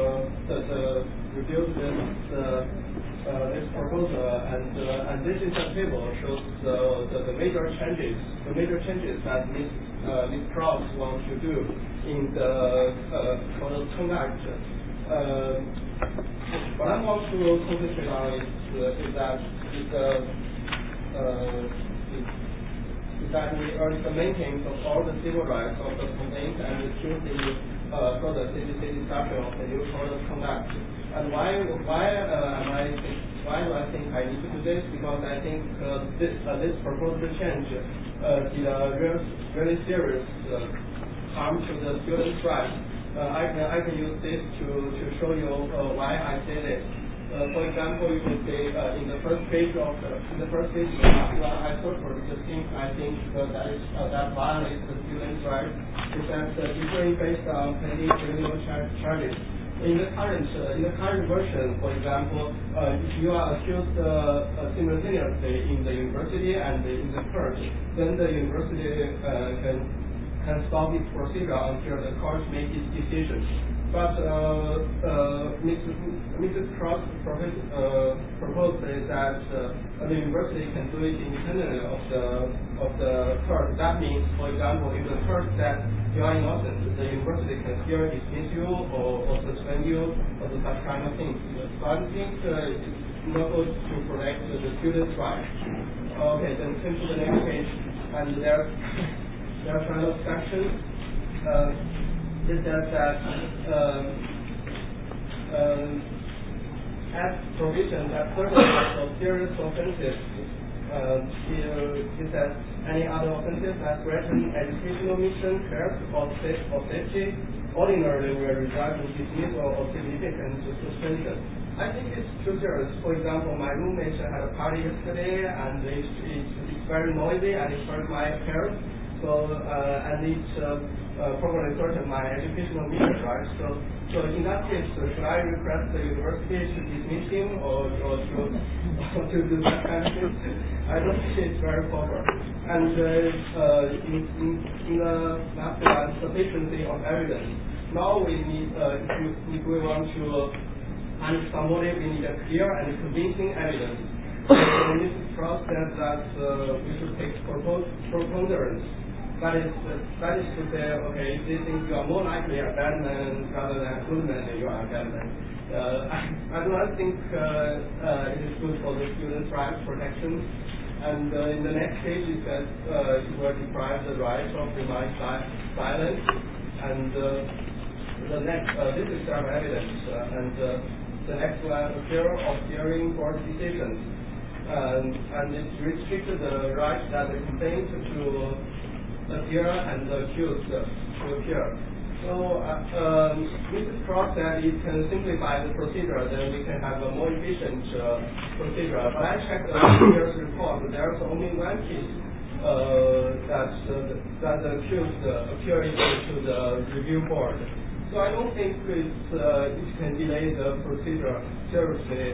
this proposal, and this is a table shows the major changes that Ms. Krause wants to do in the code of conduct. What I want to concentrate on is that we urge the maintenance of all the civil rights of the complaint and accused in further CGC discussion of the new code of conduct. And why do I think I need to do this? Because I think this proposed change did a really serious harm to the students' rights. I can use this to show you why I say this. For example, you can say in the first page of the I think that violates the student's right is that differing based on pending criminal charges. In the current version, for example, if you are accused simultaneously in the university and in the court, then the university can stop its procedure until the court makes its decision. But Mrs. Cross proposed that the university can do it independently of the court. That means, for example, if the court says you are innocent, the university can still dismiss you or suspend you or do such kind of things. So I think it's not good to protect the student's rights. Okay, then turn to the next page, and there are kind of sections. It says that as provision that certain types of serious offenses, it says any other offenses that threaten educational mission, health, or safety, ordinarily will result in dismissal or significant suspension. I think it's too serious. For example, my roommate had a party yesterday, and it's very noisy, and it hurt my health. So and it's probably threatened my educational mission, right? So in that case, should I request the university to dismiss him or to do that kind of thing? I don't think it's very proper. And in the last one, sufficiency of evidence. Now we need, if we want to punish somebody, we need a clear and convincing evidence. So Mrs. Cross said that we should take preponderance. That is to say, okay, if they think you are more likely a bad man rather than a good man, then you are a bad man. I do not think it is good for the students' rights protection. And in the next page it says you were deprived the right of remain silent. And the next, this is self-evidence. And the next one, fear of hearing court decisions. And it restricted the right that the complaint to appear and the accused to appear. So Mrs. Cross said it can simplify the procedure, then we can have a more efficient procedure. But I checked the year's report, there's only one case that the accused appeared to the review board. So I don't think it can delay the procedure seriously.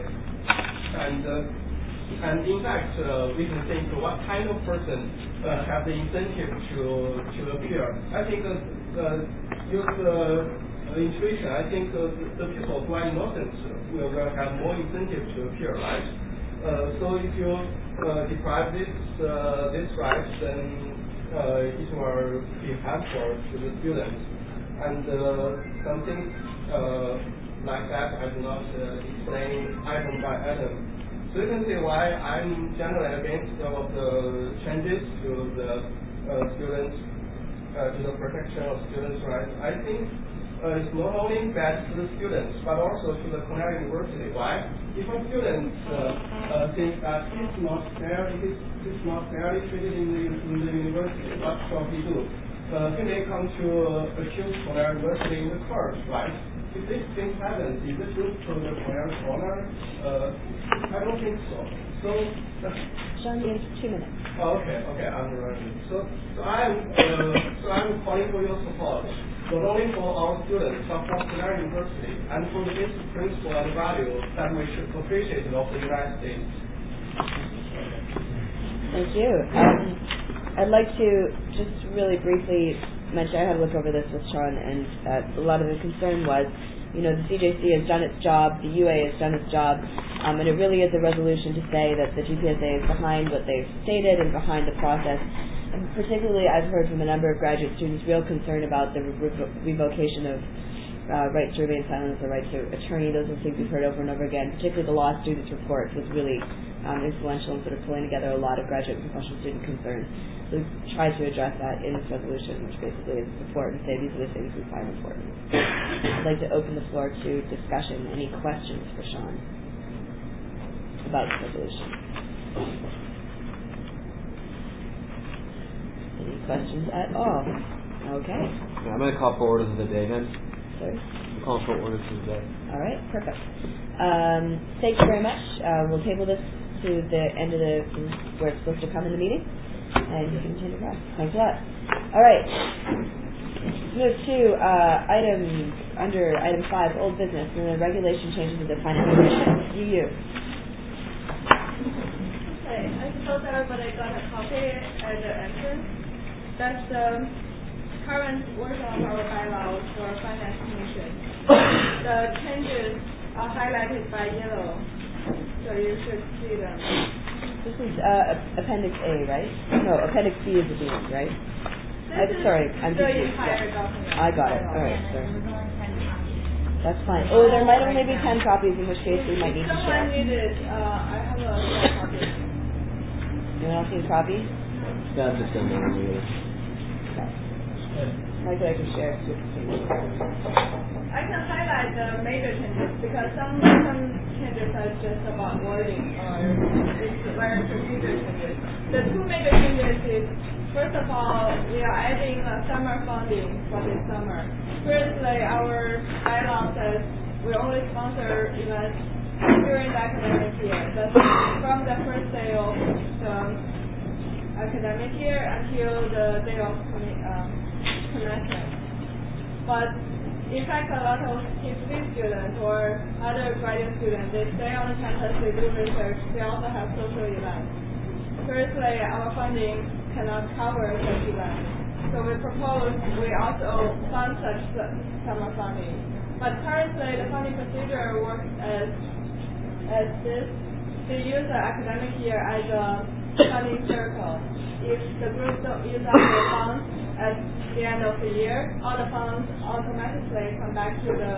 And in fact, we can think what kind of person have the incentive to appear. I think use intuition. I think the people who are innocent will have more incentive to appear, right? So if you deprive this right, then it will be harmful to the students. And something like that I do not explain item by item. So you can see why I'm generally against some of the changes to the students, to the protection of students' rights. I think it's not only bad to the students, but also to the Cornell University. Why? If a student thinks that he's not fairly treated in the university, what shall he do? He may come to accuse Cornell University in the court, right? If this thing happens, is it good for the Cornell scholar? I don't think so. So Sean, you have 2 minutes. Oh, okay, I'm ready. So I'm calling for your support, not only for our students, but for Cornell University, and for the basic principle and value that we should appreciate of the United States. Thank you. I'd like to just really briefly mention, I had to look over this with Sean, and a lot of the concern was, the CJC has done its job, the UA has done its job, and it really is a resolution to say that the GPSA is behind what they've stated and behind the process. And particularly, I've heard from a number of graduate students real concern about the revocation of right to remain silent, the right to attorney. Those are things we've heard over and over again. Particularly the law students' report was really influential in sort of pulling together a lot of graduate and professional student concerns. So we've tried to address that in this resolution, which basically is support and say these are the things we find important. I'd like to open the floor to discussion. Any questions for Sean about the resolution? Any questions at all? Okay. Yeah, I'm going to call for orders of the day then. Sorry? call for ordinances today. All right, perfect. Thank you very much. We'll table this to the end of where it's supposed to come in the meeting, and you can continue to Thanks a lot. All right. Move to item 5, old business, and the regulation changes of the Finance Commission. EU. Okay, I suppose everybody got a copy at the entrance. That's the current version of our bylaws for Finance Commission. The changes are highlighted by yellow, so you should see them. This is Appendix A, right? No, Appendix B is at the end, right? Sorry, I'm the confused. entire document. I got it. All right, sorry. That's fine. Oh, there might only be 10 copies, in which case we might need to share. Someone needed, I have a copy. Anyone else need a copy? That's just in there. Like I can share. I can highlight the major changes because some changes are just about wording or it's very procedure changes. The two major changes is, first of all, we are adding summer funding for this summer. Currently, our bylaw says we only sponsor events during the academic year. That's from the first day of the academic year until the day of commencement. But in fact, a lot of PhD students or other graduate students, they stay on campus, they do research, they also have social events. Currently, our funding cannot cover such events. So we propose we also fund such summer funding. But currently, the funding procedure works as this. They use the academic year as a funding circle. If the group don't use up the funds at the end of the year, all the funds automatically come back to the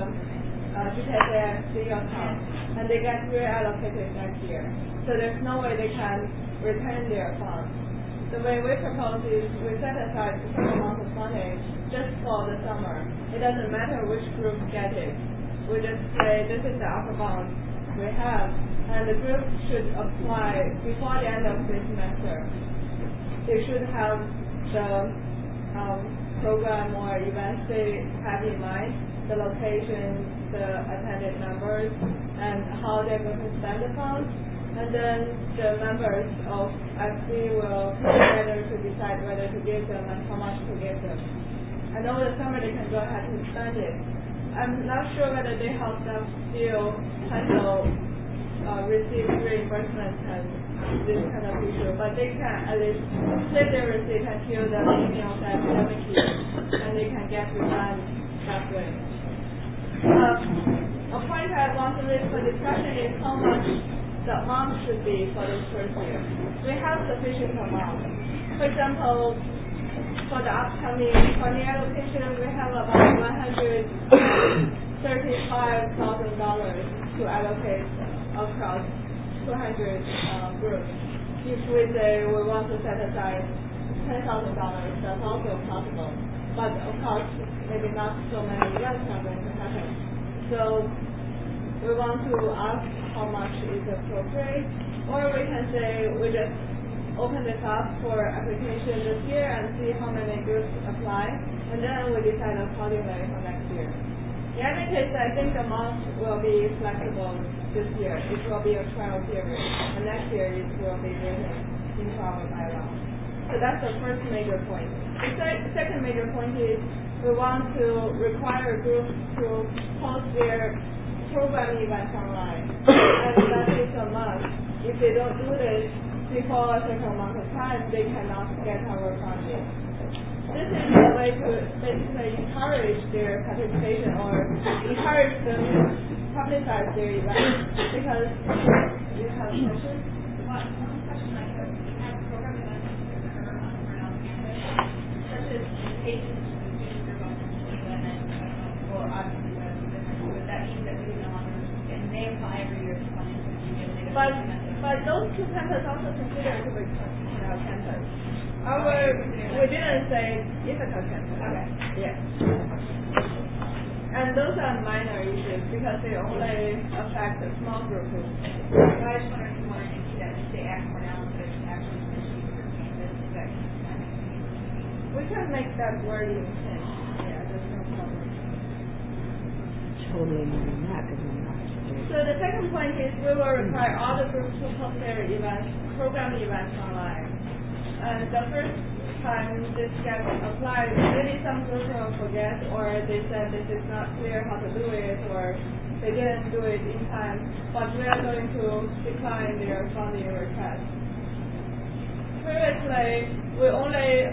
GTSAX account, and they get reallocated next year. So there's no way they can return their funds. The way we propose is we set aside a certain amount of funding just for the summer. It doesn't matter which group get it. We just say this is the upper bound we have, and the group should apply before the end of this semester. They should have the program or events they have in mind, the locations, the attended numbers, and how they're going to spend the funds. And then the members of FC will come together to decide whether to give them and how much to give them. And over the summer they can go ahead and spend it. I'm not sure whether they help them still handle receive reimbursement and this kind of issue, but they can at least save their receipt until the beginning of the academic year, and they can get refund that way. A point I want to raise for discussion is how much the amount should be for this first year. We have sufficient amount. For example, for the upcoming funding allocation, we have about $135,000 to allocate across 200 groups. If we say we want to set aside $10,000, that's also possible. But of course, maybe not so many events are going to happen. So we want to ask how much is appropriate, or we can say we just open this up for application this year and see how many groups apply, and then we decide accordingly for next year. In any case, I think the amount will be flexible this year. It will be a trial period, and next year it will be written into our bylaw. So that's the first major point. The second major point is we want to require groups to post their program events online, and that is a must. If they don't do this before a certain amount of time, they cannot get our funding. This is a way to basically encourage their participation or encourage them to publicize their events. Because you have questions? One question I have, we have program events that occur on around campus, such as invitations to the student group on the or obviously would that mean that we no longer and they apply every year to fund it? But those two campuses also consider to be campus. We didn't say Ithaca campus. Okay. Yeah. And those are minor issues because they only affect a small group. I just wondered if you wanted to see that if they act more now, but actually receive your campus. We can make that wording change. Yeah, there's no problem. totally more than that because I'm not registered. So the second point is we will require all the groups to post their events, program events online. And the first time this gets applied, maybe some groups will forget, or they said this is not clear how to do it, or they didn't do it in time, but we are going to decline their funding request. Previously, we only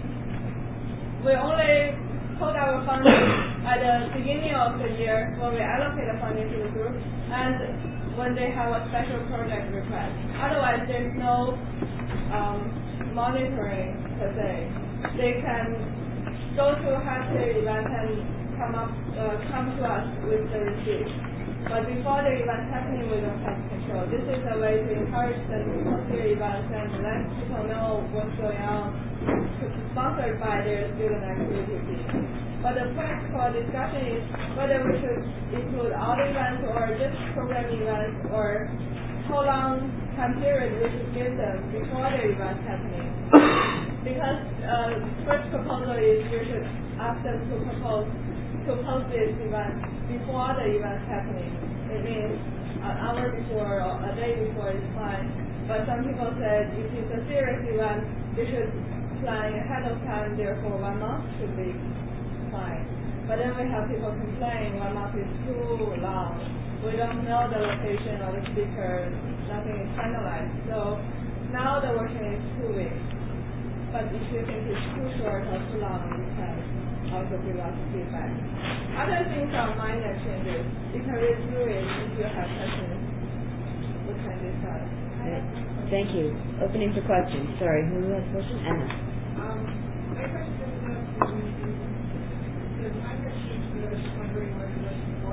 put our funding at the beginning of the year when we allocate the funding to the group, and when they have a special project request. Otherwise, there's no monitoring per se. They can go to Hackday event and come to us with the receipt. But before the event happening, we don't have control. This is a way to encourage them to post their events and let people know what's going on, sponsored by their student activity team. But the practical discussion is whether we should include all the events or just program events, or how long time period we should give them before the event happening. Because first proposal is you should ask them to post this event before the event happening. It means an hour before or a day before is fine. But some people said if it's a serious event, you should plan ahead of time, therefore 1 month should be fine. But then we have people complaining 1 month is too long. We don't know the location of the speaker, nothing is finalized. So now the version is 2 weeks. But if you think it's too short or too long, you can also give us feedback. Other things are minor changes. You can review it if you have questions. We can discuss. Thank you. Opening for questions. Sorry, who has a question? Anna. My question is about the time that sheet for the wondering where to look for.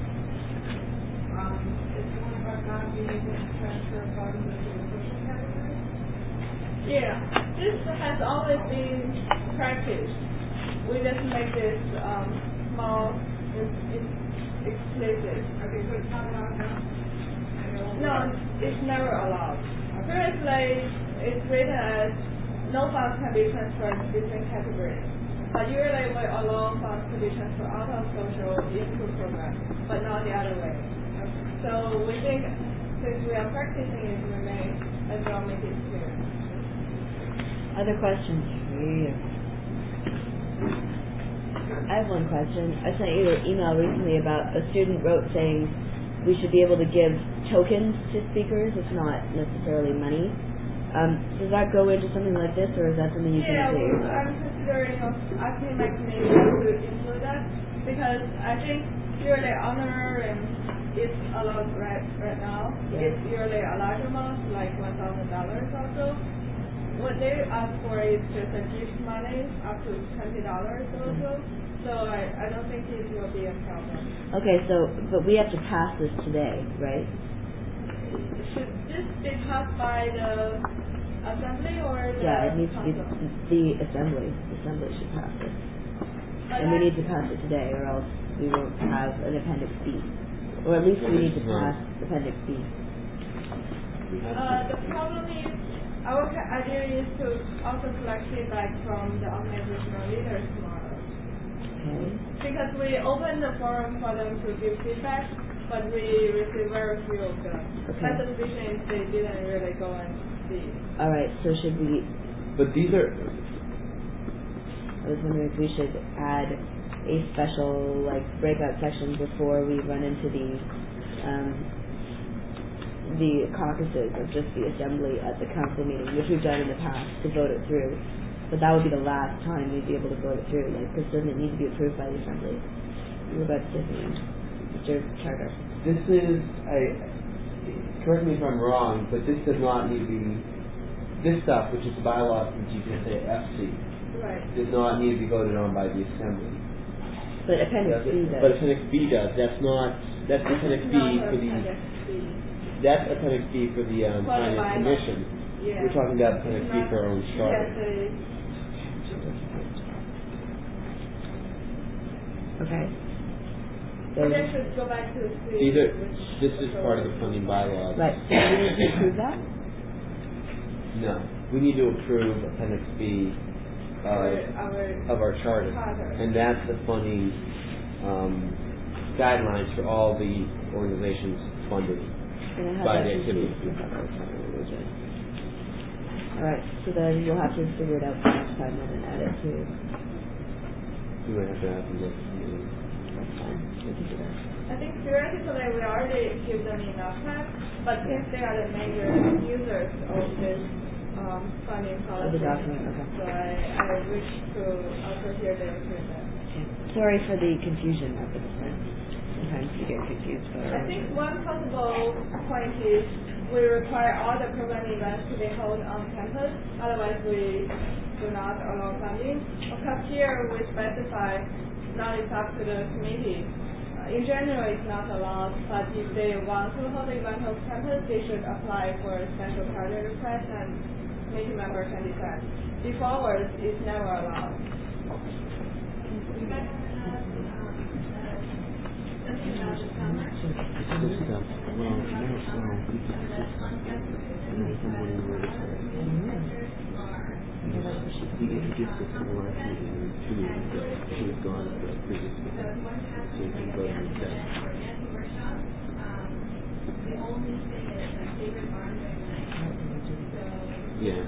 Is the one about not being able to transfer funds into the social category? Yeah, this has always been practiced. We just make this more explicit. Okay, so it's not allowed now? No, it's never allowed. Previously, it's written as no funds can be transferred between categories. But usually we allow funds to be transferred out of social into program, but not the other way. So we think since we are practicing it, we may as well make it clear. Other questions for you? I have one question. I sent you an email recently about a student wrote saying we should be able to give tokens to speakers. It's not necessarily money. Does that go into something like this, or is that something you can do? I'm considering asking my committee to include that, because I think yearly honorarium is allowed right now. Yeah. It's yearly a large amount, like $1,000 or so. What they ask for is just a gift money up to $20 or so. So I don't think it will be a problem. Okay, but we have to pass this today, right? Should this be passed by the assembly or the Yeah, it needs to be council? the assembly. The assembly should pass it. And we need to pass it today, or else we won't have an appendix B. Or at least we need to pass appendix B. The problem is, our idea is to also collect feedback from the organizational leaders tomorrow. Okay. Because we opened the forum for them to give feedback, but we received very few of them. Okay. My suspicion is they didn't really go and see. All right. So should we? But these are. I was wondering if we should add a special breakout section before we run into the caucuses of just the assembly at the council meeting, which we've done in the past to vote it through. But that would be the last time we'd be able to vote it through, because doesn't it need to be approved by the assembly? You were about to say something, Mr. Charter. This is, correct me if I'm wrong, but this does not need to be, this stuff, which is the bylaw from GPSA FC, Right. does not need to be voted on by the assembly. But appendix B does. But appendix B does. That's appendix B for the, that's appendix B for the Finance Commission. Yeah. We're talking about appendix B for our own charter. Okay. So Maybe I should go back to see this is part of the funding bylaws. right. So we need to approve that? No. We need to approve appendix B of our charter. And that's the funding guidelines for all the organizations funded by the activity. All right, so then you'll have to figure it out for next time and add it to. You might have to have them look. That's fine. We can do that. I think theoretically we already give them enough time, but since they are the major users of this funding policy, the document, okay. so I wish to also hear their feedback. Okay. Sorry for the confusion of this. Sometimes you get confused. But I think one possible point is we require all the program events to be held on campus, otherwise we do not allow funding. Of course, here we specify now it's up to the committee. In general, it's not allowed, but if they want to hold the event on campus, they should apply for a special project request and committee member can decide. Beforwards, it's never allowed. She was gone at the previous meeting, so you can go ahead and say. Yeah.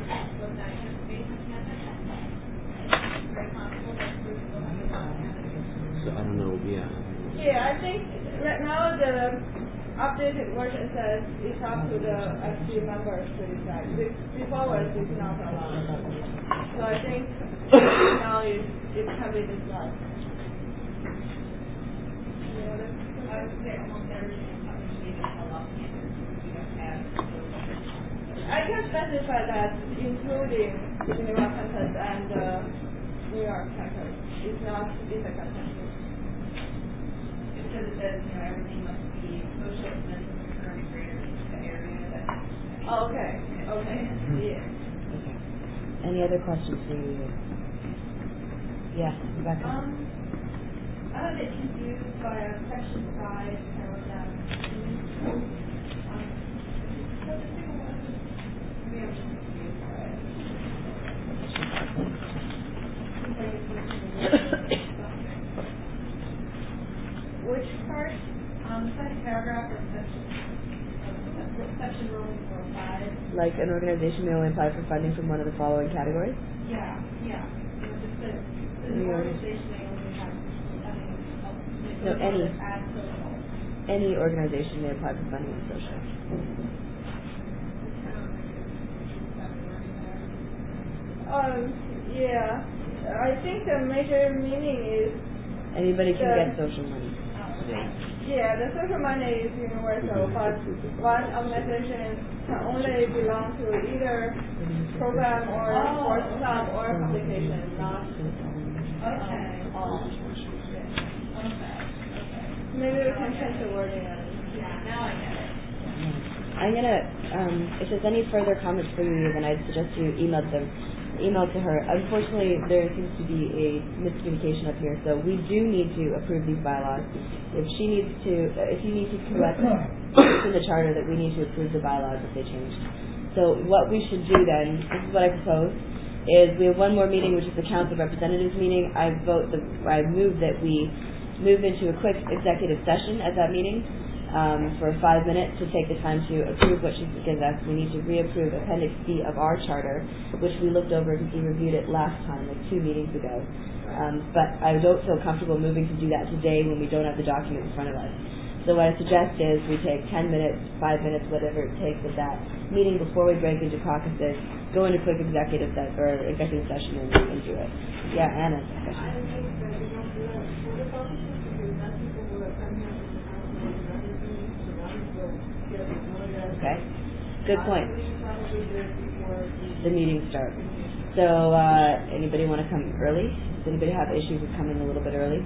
So I don't know, yeah. Yeah, I think right now the updated version says it's up to the SG members to decide. Beforwards, it's not allowed. So I think now it can be discussed. I can specify that including Geneva campus and New York campus. It's not Visa campus. Because it says, everything must be social and then current greater the area that. Oh, okay. Okay. Yeah. Okay. Any other questions for you? Yeah, Rebecca. I'm a bit confused by section 5 paragraph 2. Which part? The second paragraph or section ruling 4.5. Like an organization may only apply for funding from one of the following categories? Yeah. Just the organization may only have any organization may apply for funding in social. Yeah. I think the major meaning is anybody can get social money. Yeah, the social money is universal, but one organization can only belong to either program or course club or publication, not all. Maybe we can change the wording. Yeah, now I get it. I'm gonna, if there's any further comments for you, then I'd suggest you email to her. Unfortunately, there seems to be a miscommunication up here, so we do need to approve these bylaws. If you need to correct in the charter that we need to approve the bylaws if they change. So what we should do then, this is what I propose, is we have one more meeting, which is the Council of Representatives meeting. I move that we move into a quick executive session at that meeting for 5 minutes to take the time to approve what she gives us. We need to reapprove Appendix B of our charter, which we looked over because we reviewed it last time, like 2 meetings ago. But I don't feel comfortable moving to do that today when we don't have the document in front of us. So what I suggest is we take 10 minutes, 5 minutes, whatever it takes at that meeting before we break into caucuses, go into quick executive session and do it. Yeah, Anna. Okay. Good point. The meeting starts. So, anybody want to come early? Does anybody have issues with coming a little bit early?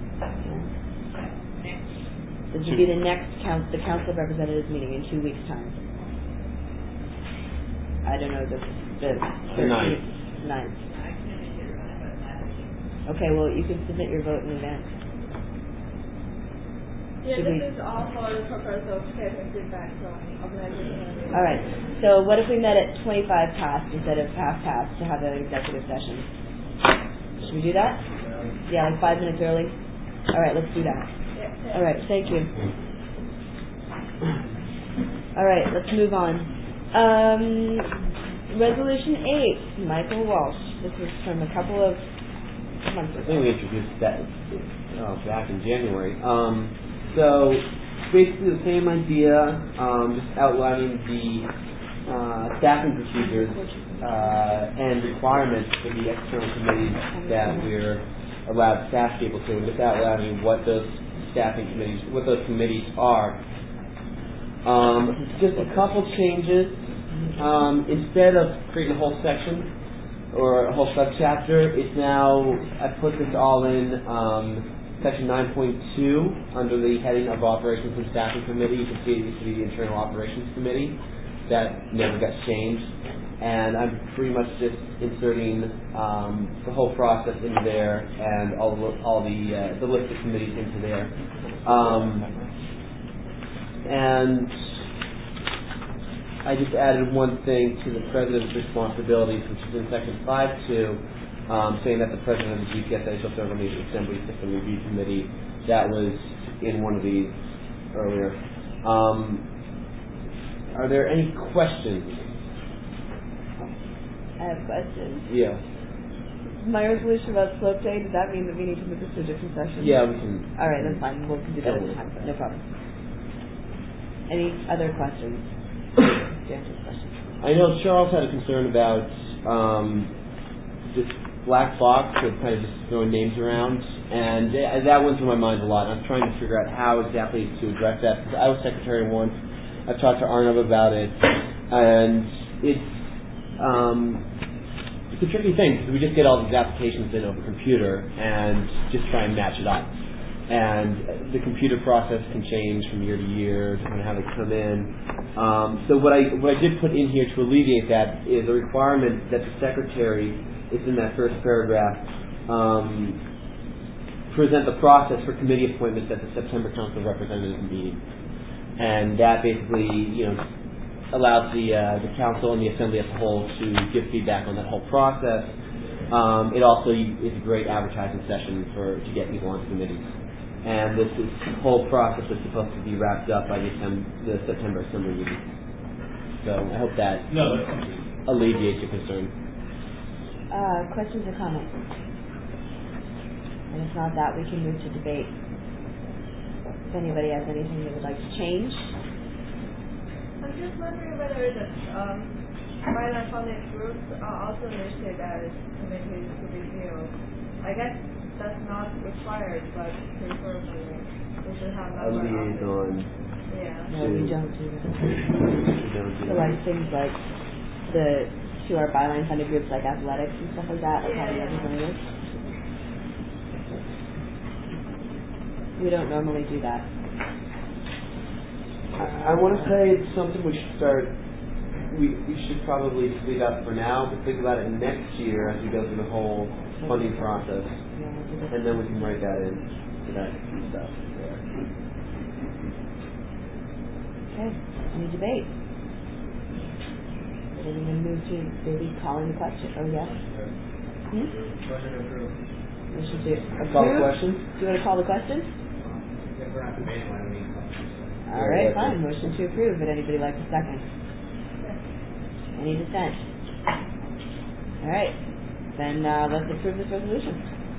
This would be the Council of Representatives meeting in 2 weeks' time. I don't know, the 9th. Okay, well, you can submit your vote in advance. Yeah, this is all for the purpose of getting feedback from organizations. All right. So what if we met at 25 past instead of half past to have an executive session? Should we do that? Yeah, like 5 minutes early? All right, let's do that. Yeah. All right, thank you. All right, let's move on. Resolution 8, Michael Walsh. This was from a couple of months ago. I think we introduced that back in January. So basically the same idea, just outlining the staffing procedures and requirements for the external committees that we're allowed staff people to, and just outlining what those committees are. Just a couple changes. Instead of creating a whole section or a whole subchapter, it's now, I put this all in section 9.2 under the heading of Operations and Staffing Committee. You can see it used to be the Internal Operations Committee. That never got changed. And I'm pretty much just inserting the whole process into there and all the list of committees into there. And I just added one thing to the President's responsibilities, which is in section 5.2, saying that the President of the GPSA shall serve on the Assembly System Review Committee. That was in one of these earlier. Are there any questions? I have questions. Yeah. My resolution about slope day, does that mean that we need to move this to a different session? Yeah, we can. All right, that's fine. We'll do that another time. No problem. Any other questions? I know Charles had a concern about this black box of kind of just throwing names around, and that went through my mind a lot. I'm trying to figure out how exactly to address that, because I was secretary once. I've talked to Arnav about it, and it's a tricky thing, because we just get all these applications in over computer and just try and match it up. And the computer process can change from year to year, depending on how they come in. So what I did put in here to alleviate that is a requirement that the secretary, it's in that first paragraph, present the process for committee appointments at the September Council of Representatives meeting. And that basically, allows the council and the assembly as a whole to give feedback on that whole process. It also is a great advertising session to get people onto committees. And this whole process is supposed to be wrapped up by the September Assembly meeting. So I hope that alleviates your concern. Questions or comments? And if not that, we can move to debate. If anybody has anything they would like to change. I'm just wondering whether the byline funding groups are also listed as committees to review. I guess that's not required, but preferably we should have that. A liaison. Yeah. No, we don't do that. So like things like to our byline funded groups like athletics and stuff like that, like having representatives. We don't normally do that. I want to say it's something we should start. We should probably leave up for now, but think about it next year as we go through the whole funding process, and then we can write that in to that stuff. Okay. Any debate? Are we going to move to maybe calling the question? Oh yes. Motion to approve. Call the question. Do you want to call the question? If we're not debating, why don't we? All right, fine. Motion to approve. Would anybody like a second? Any dissent? All right. Then let's approve this resolution.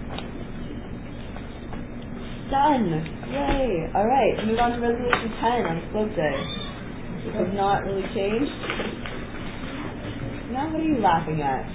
Done. Yay. All right. Move on to resolution 10 on slope day. This has not really changed. Now, what are you laughing at?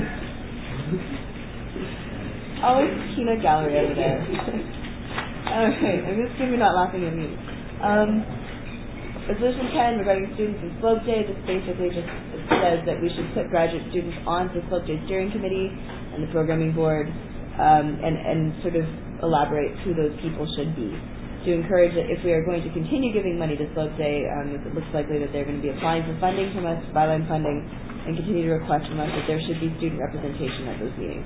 Always peanut gallery over there. All right. I'm just kidding. You're not laughing at me. Resolution 10 regarding students and slope day. This basically just says that we should put graduate students onto the slope day steering committee and the programming board, and sort of elaborate who those people should be. To encourage that if we are going to continue giving money to slope day, it looks likely that they're going to be applying for funding from us, byline funding, and continue to request from us that there should be student representation at those meetings.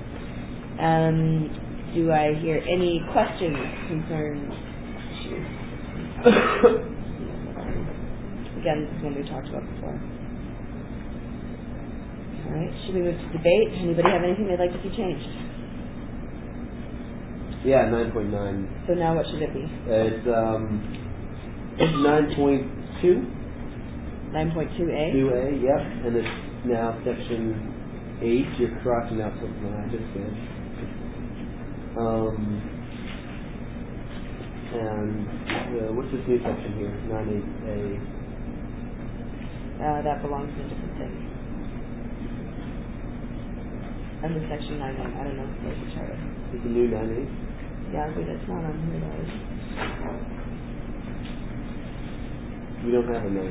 Do I hear any questions, concerns, issues? Again, this is one we talked about before. All right, should we move to debate? Anybody have anything they'd like to see changed? Yeah, 9.9. So now what should it be? It's 9.2. 9.2a? 2A, yep. And it's now section 8. You're crossing out something I just did. And what's this new section here? 9.8a. That belongs to a different thing. Under section 9.1. I don't know. There's the charter. It's a new 9.8? Yeah, but it's not on here, though. We don't have a 9.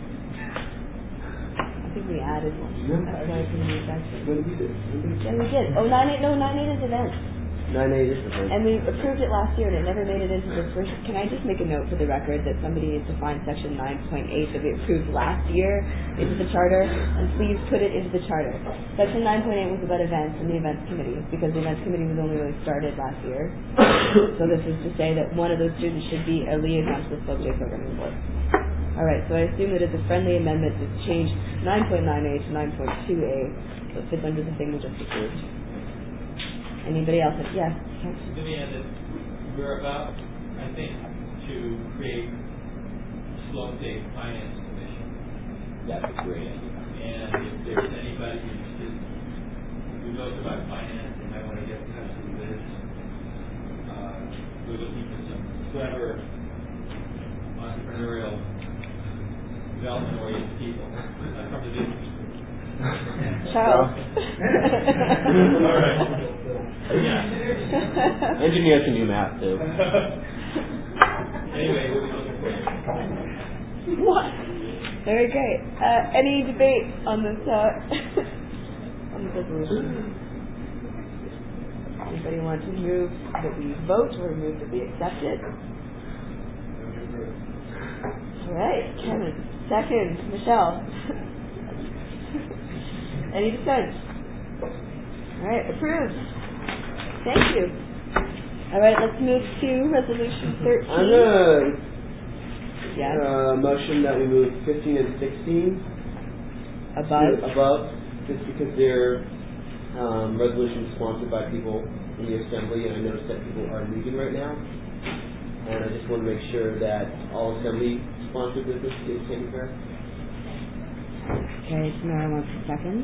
I think we added one. That's why I can use that. What did we do? Yeah, we did. Oh, 9.8, no, 9.8 is events. 9.8 is the first. And we approved it last year, and it never made it into the first. Can I just make a note for the record that somebody needs to find section 9.8 that we approved last year into the charter, and please put it into the charter. Section 9.8 was about events and the events committee, because the events committee was only really started last year. So this is to say that one of those students should be a liaison to the Slope J programming board. All right, so I assume that it's a friendly amendment to change 9.9a to 9.2a, so it fits under the thing we just approved. Anybody else? Yes. Vivian, that we're about, I think, to create Slope Day Finance Commission. That's a great idea. And if there's anybody interested who knows about finance and might want to get in touch with this, we're looking for some clever, entrepreneurial, development-oriented people from the business. Charles. All right. Yeah. Engineers can do math too. Anyway, we'll be looking for you. What? Very great. Any debate on this on this resolution? Anybody want to move that we vote or move that we accept it? All right, Kevin. Second, Michelle. Any dissent? All right, approved. Thank you. All right, let's move to resolution 13. I'm gonna motion that we move 15 and 16 above, just because they're resolutions sponsored by people in the assembly, and I noticed that people are leaving right now, and I just want to make sure that all assembly sponsored business is taken care of. Okay, Tamara wants a second.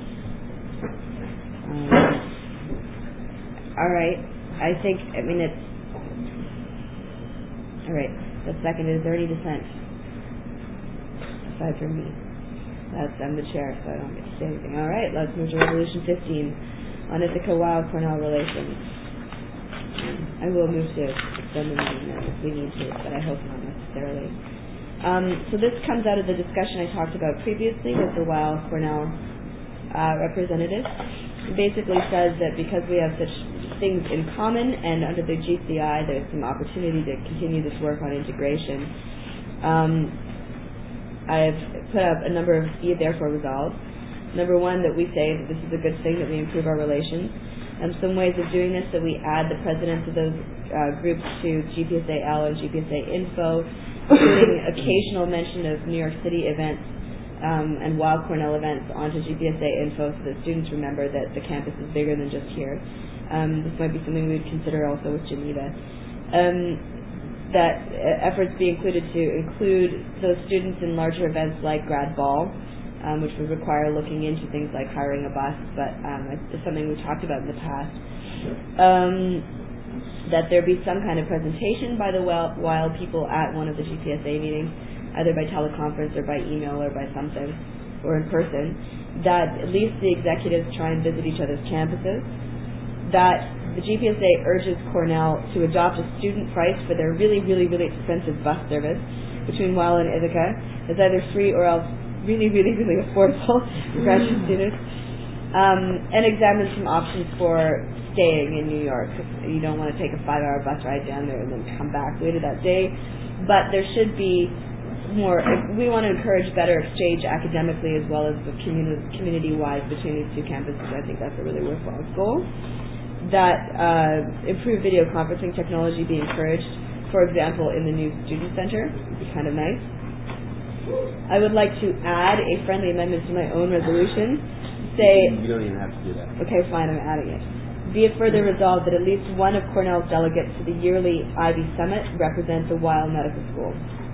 All right. I think, it's... All right. The second, is there any dissent? Aside from me. I'm the chair, so I don't get to say anything. All right, let's move to resolution 15 on Ithaca Weill Cornell relations. I will move to extend the meeting now if we need to, but I hope not necessarily. So this comes out of the discussion I talked about previously with the Weill Cornell representative. It basically says that because we have such things in common and under the GCI there's some opportunity to continue this work on integration. I've put up a number of be it therefore resolved. Number one, that we say that this is a good thing, that we improve our relations. Some ways of doing this, that we add the presidents of those groups to GPSA-L and GPSA-Info, including occasional mention of New York City events and Weill Cornell events onto GPSA-Info so that students remember that the campus is bigger than just here. This might be something we would consider also with Geneva. That efforts be included to include those students in larger events like Grad Ball, which would require looking into things like hiring a bus, but it's something we talked about in the past. That there be some kind of presentation by the Weill people at one of the GPSA meetings, either by teleconference or by email or by something, or in person. That at least the executives try and visit each other's campuses. That the GPSA urges Cornell to adopt a student price for their really, really, really expensive bus service between Weill and Ithaca. It's either free or else really, really, really affordable for graduate students. And examine some options for staying in New York. You don't want to take a 5-hour bus ride down there and then come back later that day. But there should be more, we want to encourage better exchange academically as well as the community-wise between these two campuses. I think that's a really worthwhile goal. That improved video conferencing technology be encouraged, for example, in the new student center. It would be kind of nice. I would like to add a friendly amendment to my own resolution. Say, you don't even have to do that. Okay, fine, I'm adding it. Be it further resolved that at least one of Cornell's delegates to the yearly Ivy Summit represents the Weill Medical School.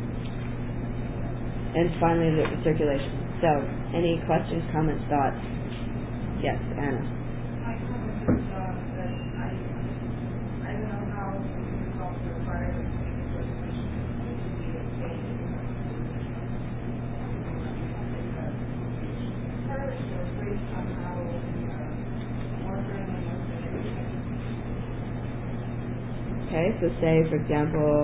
And finally, the circulation. So, any questions, comments, thoughts? Yes, Anna. My comment is that I don't know how it's also required to be obtained. Parish or priest somehow ordering and Okay, so say, for example,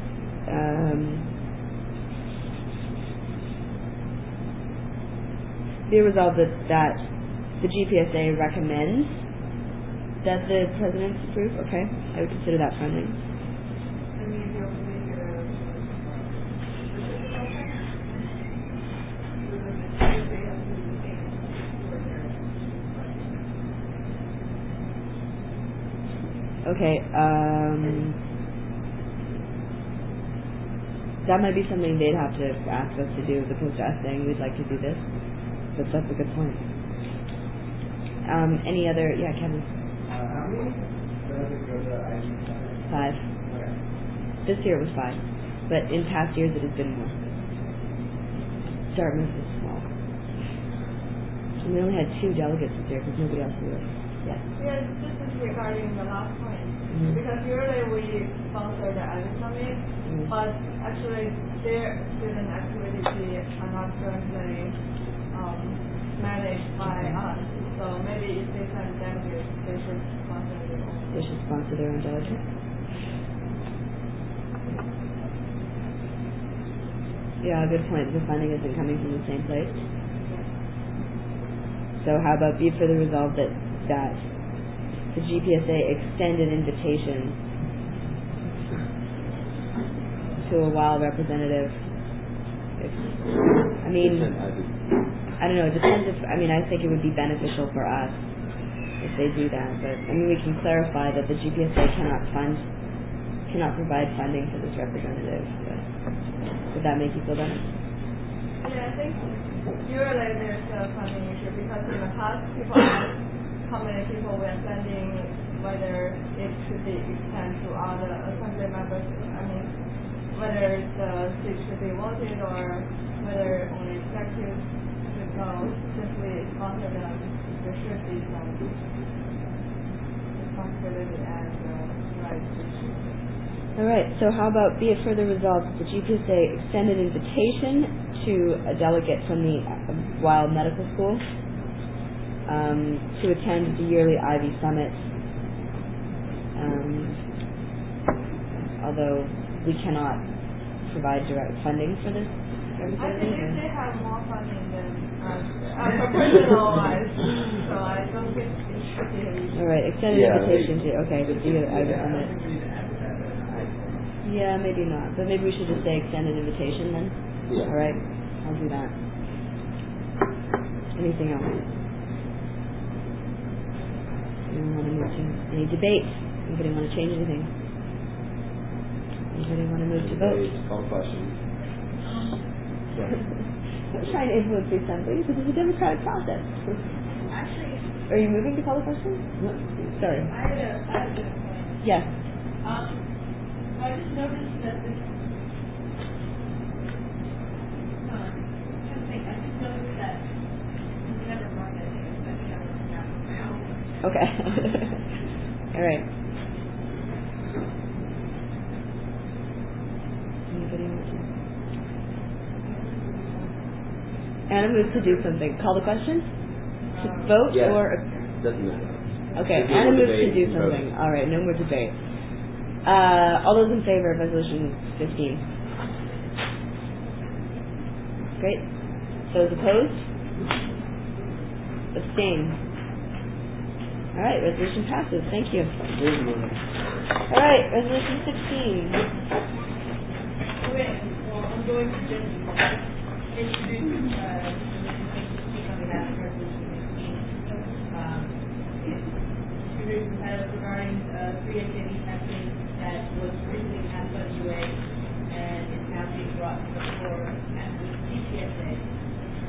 be resolved that the GPSA recommends that the president's approve. Okay, I would consider that funding. Okay, that might be something they'd have to ask us to do as opposed to us saying we'd like to do this. But that's a good point. Any other? Yeah, Kevin. How many delegates go to IB Summit? 5. Okay. This year it was 5, but in past years it has been more. Dartmouth is small. And we only had 2 delegates this year because nobody else knew it. Yeah. Yes, this is regarding the last point. Because usually we sponsor the Ivy Summit, but actually their student activities are not currently managed by us. So maybe if they send delegates, they should sponsor their own. They should sponsor their own delegates. Yeah, good point. The funding isn't coming from the same place. So how about be it further resolved that the GPSA extended invitation to a Weill representative. I mean, I don't know, it depends if, I think it would be beneficial for us if they do that, but we can clarify that the GPSA cannot provide funding for this representative, but would that make you feel better? Yeah, I think usually there's a funding issue because in the past people ask how many people we are sending, whether it should be extended to other assembly members, whether the seat should be voted or whether only executives should go. Since we sponsor them, there should be some responsibility and rights issues. All right, so how about be it further resolved that the GPSA extended invitation to a delegate from the Weill Medical School to attend the yearly Ivy Summit, although we cannot provide direct funding for this. I believe they have more funding than us, professional-wise, so I don't think it should be an issue. All right, extended invitation to, okay, to the Ivy Summit. Yeah, maybe not, but maybe we should just say extended invitation then. Yeah. All right, I'll do that. Anything else? Anyone want to move to any debate? Anybody want to change anything? Anybody want to move to vote? Call questions. I'm trying to influence the assembly. This is a democratic process. Actually, are you moving to call the question? No. Sorry. I had a good point. Yes. I just noticed that this. I just noticed that we never marked it. Okay. All right. Anybody want to? Anna moves to do something. Call the question? To vote yes. or? Doesn't matter. Okay. Anna moves to do something. All right. No more debate. All those in favor of resolution 15? Great. Those opposed? Abstain. All right, resolution passes. Thank you. All right, resolution 16. Okay, well, I'm going to just introduce on behalf of resolution 16. It's introduced regarding free HIV testing that was originally passed by the UA and is now being brought to the floor at the CPSA.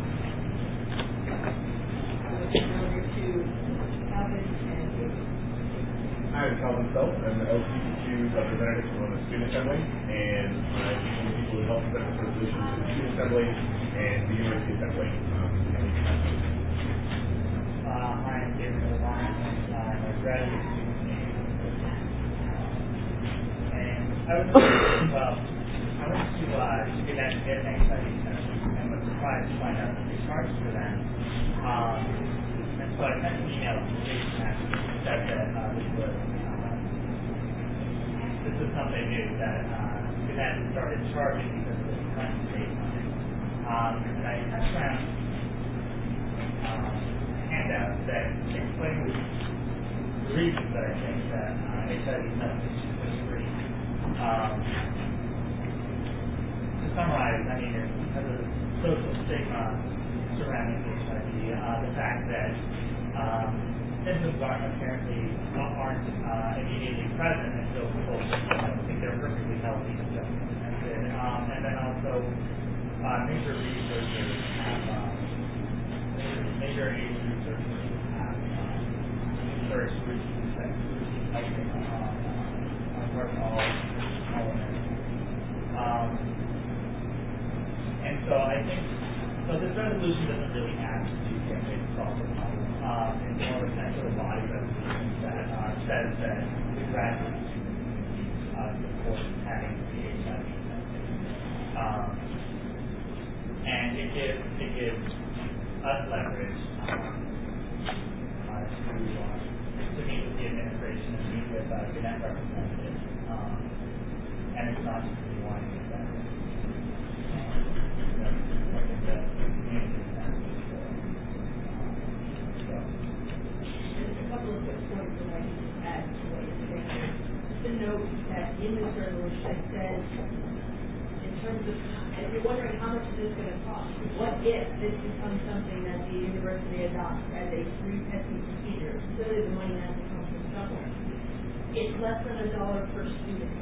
In order to salvage and myself. I'm the LGBTQ representative from the Student Assembly, and I'm one of the people who helped set this resolution to the Student Assembly and the University Assembly. Hi, I'm David Levine, and I'm a graduate student. And I was I went to get an anxiety test and was surprised to find out that they charged for that. And so I sent an email to the station that said that this was something new that we hadn't started charging because of the current state money. And I sent around handout that explains the reasons that I think that HIV testing is free. To summarize, I mean, because of the social stigma surrounding HIV, the fact that symptoms aren't immediately present until people think they're perfectly healthy and just tested. And then also, major researchers have major age researchers have encouraged routine testing on all elements. And so I think, this resolution doesn't really ask to solve the problem. It's more of a sense of the body resolution that says that the graduate students support having the HIV testing. And it gives us leverage to meet with the administration and meet with Gannett representatives. And it's not just the one that Just a couple of quick points that I need to add to what you're saying. Just to note that in this resolution it says, in terms of, if you're wondering how much is this going to cost, what if this becomes something that the university adopts as a free testing procedure? Clearly the money has to come from somewhere. It's less than $1 per student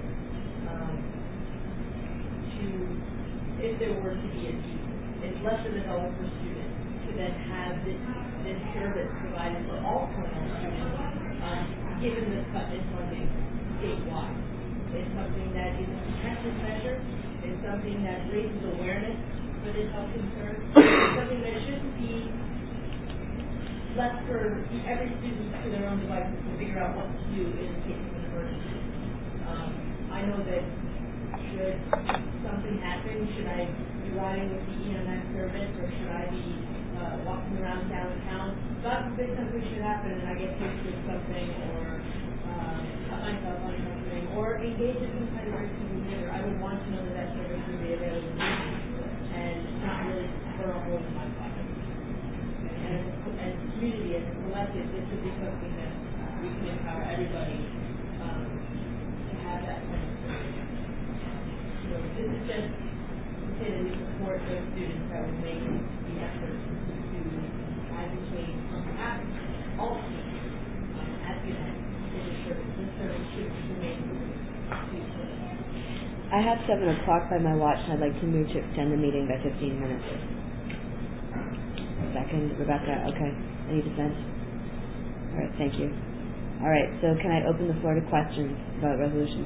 if there were to be a fee. It's less than $1 per student to then have this service provided for all Cornell students, given the cut in funding statewide. It's something that is a protective measure. It's something that raises awareness for this health concern. It's something that shouldn't be left for every student to their own devices to figure out what to do in case of an emergency. I know that should something happen, should I be riding with the EMS service, or should I be walking around downtown? God forbid something should happen and I get hit with something, or cut myself on something, or engage in some kind of risky behavior. I would want to know that service would be available to me and not really burn a hole in my pocket. And as a community, as a collective, this would be something that we can empower everybody to have that kind of service. So this is just to say that we support those students that would make the effort to advocate on behalf of all students at Gannett for the service. This service should remain free. I have 7 o'clock by my watch, and I'd like to move to extend the meeting by 15 minutes. Second, Rebecca. Okay. Any dissent? All right. Thank you. All right. So can I open the floor to questions about Resolution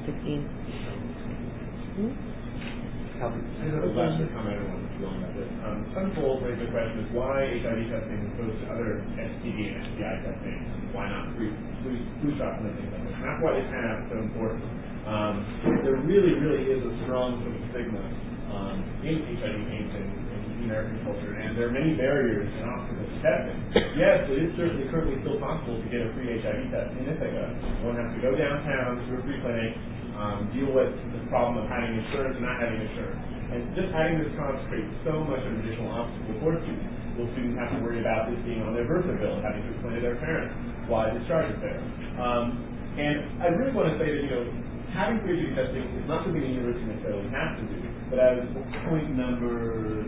16? I have a last comment I want to go on about this. Some people raise the question is why HIV testing as opposed to other STD and STI testing? Why not flu shots and things like that? And that's why this tab is so important. There really is a strong sort of stigma in HIV AIDS and American culture, and there are many barriers and obstacles to testing. Yes, it is certainly currently still possible to get a free HIV test in Ithaca. One has to go downtown to a free clinic, deal with the problem of having insurance and not having insurance. And just having this cost creates so much of an additional obstacle for students. Will students have to worry about this being on their birth bill, having to explain to their parents why this charge is there? And I really want to say that, having free HIV testing is not something the university necessarily has to do, but as point number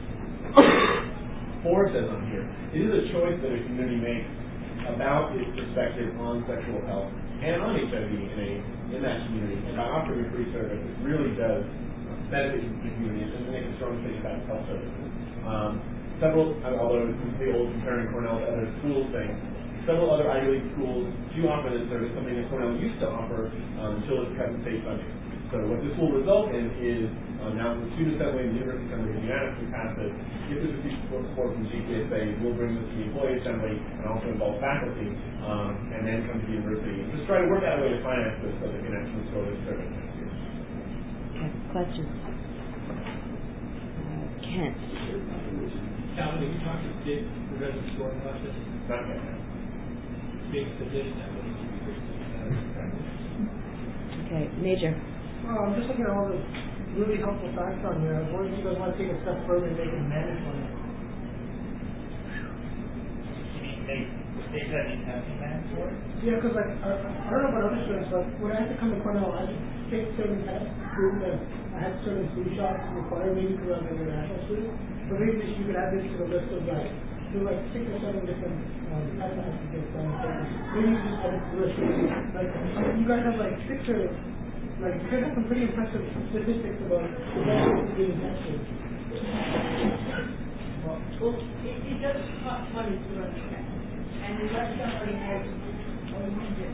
4 says on here, it is a choice that a community makes about its perspective on sexual health and on HIV and AIDS in that community. And by offering a free service, it really does benefit the community and make a strong case about its health services. Although it's the old comparing Cornell to other schools thing, several other Ivy League schools do offer this service, something that Cornell used to offer until it cut state funding. So what this will result in is now the Student Assembly and the University Assembly have unanimously passed this. If there's a support from GPSA, we'll bring this to the Employee Assembly and also involve faculty, and then come to the university and just try to work out a way to finance this so that it can actually store this service next year. Okay, questions? Kent. Calvin, have you talked to Dick, the resident scoring process? Not yet. Big position, that would be great. Okay, Major. I'm just looking at all the really helpful facts on here. I was wondering if you guys want to take a step further and make it mandatory. They said you have to mandatory? Yeah, because like I don't know about other students, but when I had to come to Cornell, I had to take certain tests, prove that I had certain flu shots required, maybe because I'm an international student. But maybe you could add this to the list of like, there are like 6 or 7 different tests I have to get done. Maybe you just add it to the list. Like you guys have like 6 or like you guys have some pretty impressive statistics about the benefits of getting tested. Well, it does cost money to run the test. And unless somebody has a reason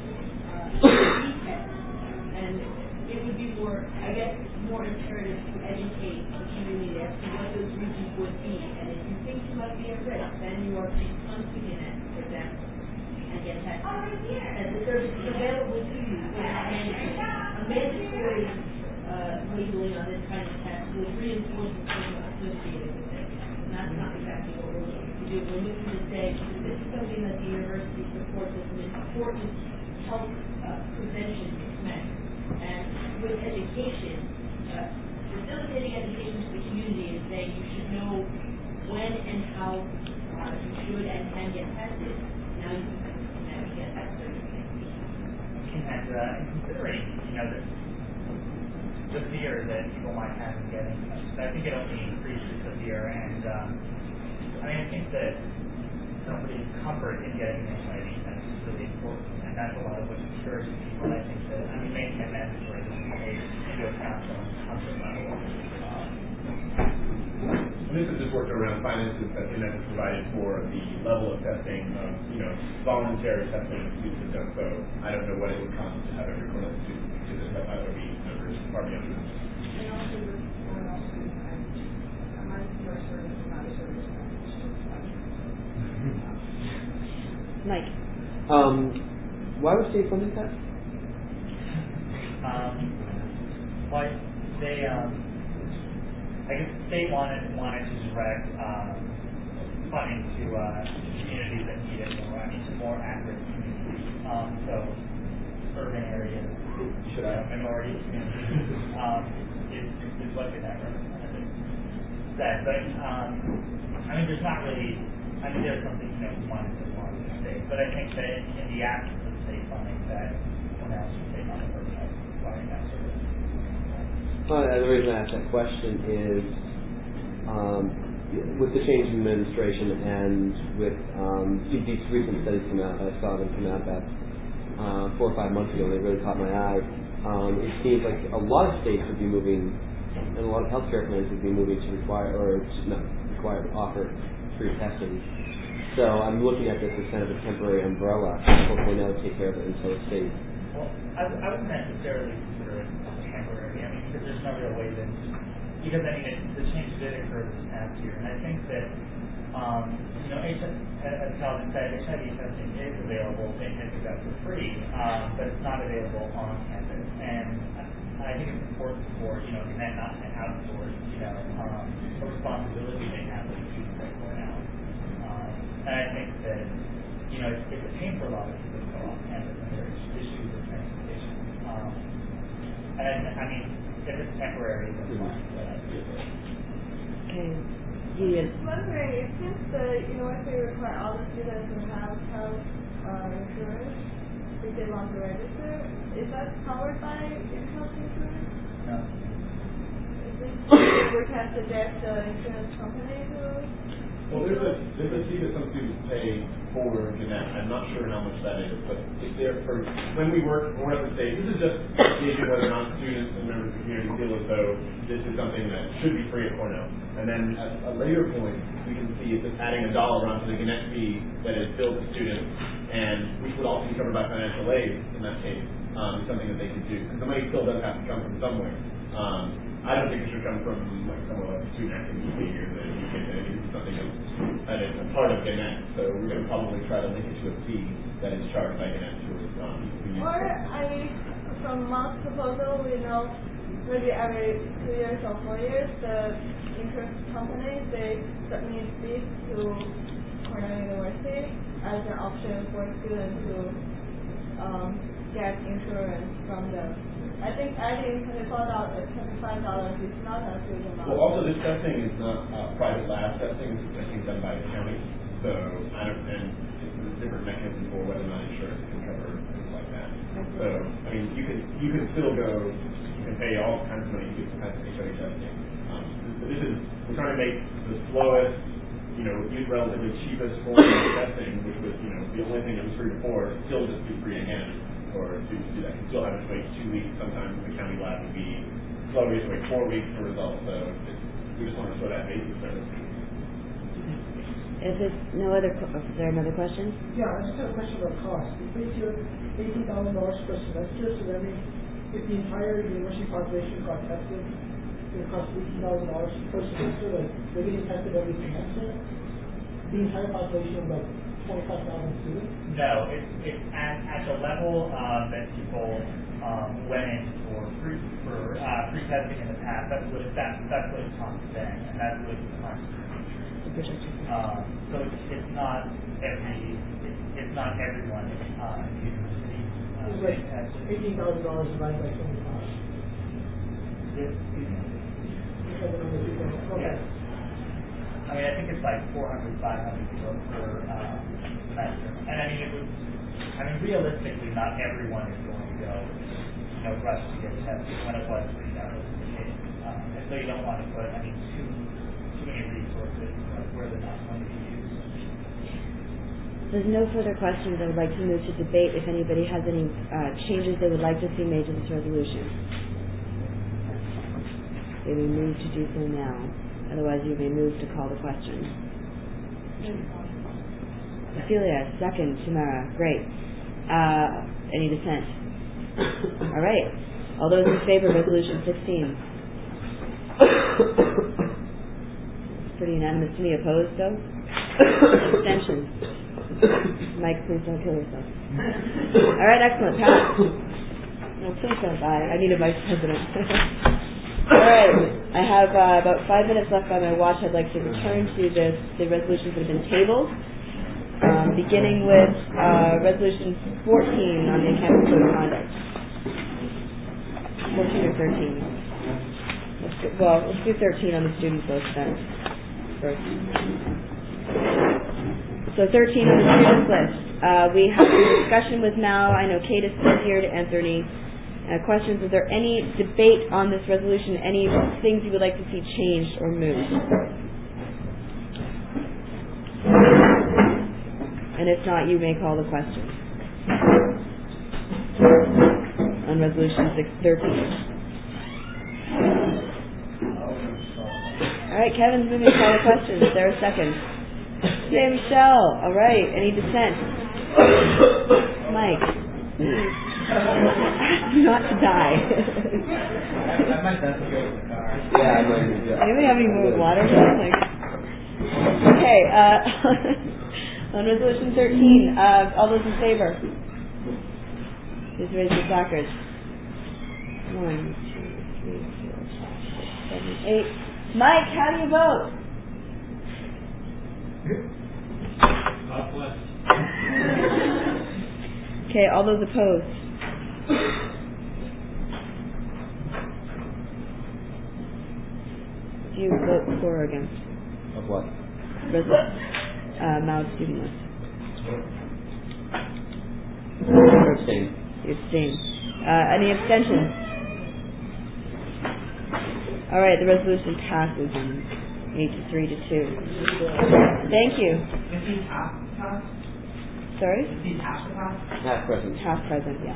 and it would be more, I guess, more imperative to educate the community as to what those reasons would be. And if you think you might be at risk, then you are confronting it for them and get tested. And the service is available to you. A mandatory labeling on this kind of test will reinforce the stigma associated with it. And that's not exactly what we're looking to do. We're looking to say this is something that the university supports as an important health prevention measure. And with education, facilitating education to the community is saying you should know when and how you should and can get tested. Now you can get that certificate. And considering, the fear that people might have in getting tested, I think it only increases the fear. And I think that somebody's comfort in getting an HIV test is really important, and that's a lot of what encourages people. I think that making it mandatory doesn't take into account someone's comfort level. And this is just worked around finances that Connect has provided for the level of testing, voluntary testing that students have done. So I don't know what it would cost to have every Cornell student do this stuff. I would be numbers far beyond that. And also with Cornell students, my first service is not a service. Mike. Why was state funding cut? Like they, I guess the state wanted to direct funding to communities that need it more. To more accurate communities. So urban areas, minority communities is what the that representative said. But there's not really. There's something money to the state, but I think that in the absence of state funding, that Cornell should take on the burden of providing that service. Well, the reason I asked that question is with the change in administration and with these recent studies come out, I saw them come out about 4 or 5 months ago, and they really caught my eye. It seems like a lot of states would be moving, and a lot of healthcare plans would be moving to require, or not require, to offer free testing. So I'm looking at this as kind of a temporary umbrella. Hopefully now take care of it until it's safe. Well, I wouldn't necessarily consider it temporary. Because there's no real way that, because the change did occur this past year, and I think that as Calvin said, HIV testing is available in Hispanic for free, but it's not available on campus. And I think it's important for Connect not to outsource a responsibility they have with students at Cornell. And I think that it's a pain for a lot of people to go off campus and there's issues with transportation. And if it's temporary, then fine. But I do agree. Okay. I'm wondering, if since the university require all the students to have health insurance, if they want to register, is that covered by health insurance? No. Is it we have to get the insurance company to? Well, there's a there's a fee that some students pay for Gannett. I'm not sure how much that is, but it's there for when we're at the stage. This is just gauging whether or not students and members of the community feel as though this is something that should be free at Cornell. And then at a later point, we can see if it's adding $1 onto the Gannett fee that is billed to students, and which would also be covered by financial aid in that case. Is something that they could do, because the money still does have to come from somewhere. I don't think it should come from like somewhere like student activity fee or the UK. I think it's something that is a part of Gannett. So we're going to probably try to link it to a fee that is charged by Gannett to Or, I mean, from Mark's proposal, we know maybe every 2 years or 4 years, the insurance companies, they submit fees to Cornell University as an option for students to get insurance from them. I think adding $25 is not a huge amount. Well, also this testing is not private lab testing. It's testing done by the county. So I don't, and there's different mechanisms for whether or not insurance can cover things like that. So I mean, you can still go. You can pay all kinds of money to get kind of HIV testing. We're trying to make the slowest, relatively cheapest form of testing, which was the only thing that was free before, still just be free again. Or to do that, you still have to wait 2 weeks. Sometimes the county lab would be slow. We have to wait 4 weeks for results. So we just want to show that basic service. If there's no other, is there another question? Yeah, I just have a question about cost. You place your $18,000 per semester, so that means if the entire university population got tested, it would cost $18,000 per semester. Like they're getting tested every semester. The entire population of like 25,000 students. No, it's at the level that people went in for free testing in the past. That's what it costs then, and that's what it costs. So it's not everyone in the university. It's like $18,000 divided by 25. Yes. Okay. Yeah. I mean, I think it's like 400, 500 people per semester. And I mean, realistically, not everyone is going to go, rush to get tested when it was free. That was the case. And so you don't want to put, too many resources where they're not going to be used. There's no further questions. I would like to move to debate if anybody has any changes they would like to see made to this resolution. They may move to do so now. Otherwise, you may move to call the question. Ophelia, second. Tamara, great. Any dissent? All right. All those in favor of Resolution 16? It's pretty unanimous to me. Opposed, though? Abstentions? Mike, please don't kill yourself. All right, excellent. Pass. No, please don't die. I need a vice president. All right, I have about 5 minutes left on my watch. I'd like to return to the resolutions that have been tabled, beginning with Resolution 14 on the Campus Code of Conduct. 14 or 13? Let's do 13 on the student list then, first. So 13 on the student list. We have a discussion with Mal. I know Kate is still here to answer any questions. Is there any debate on this resolution? Any things you would like to see changed or moved? And if not, you may call the question on Resolution 13. All right, Kevin's moving to call the question. Is there a second? Yay, Michelle. All right. Any dissent? Mike. Not to die. I might have to go to the car. Yeah, I might. Anybody have any more water? Okay. On Resolution 13, all those in favor? Please raise your placards. 1, 2, 3, 4, 5, 6, 7, 8. Mike, how do you vote? God bless. Okay, all those opposed? Do you vote for or against? Of what? Mount student list. Abstain. You abstain. Any abstentions? All right, the resolution passes. 8 to 3 to 2. Thank you. Sorry? Half present. Half present, yeah.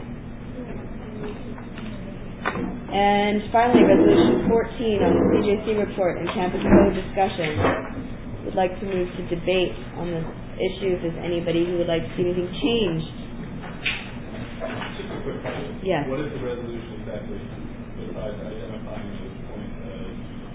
And finally, Resolution 14 on the CJC report and campus code discussion. Would like to move to debate on the issue if there's anybody who would like to see anything changed. Just a quick question. Yes. What is the resolution exactly besides identifying those points as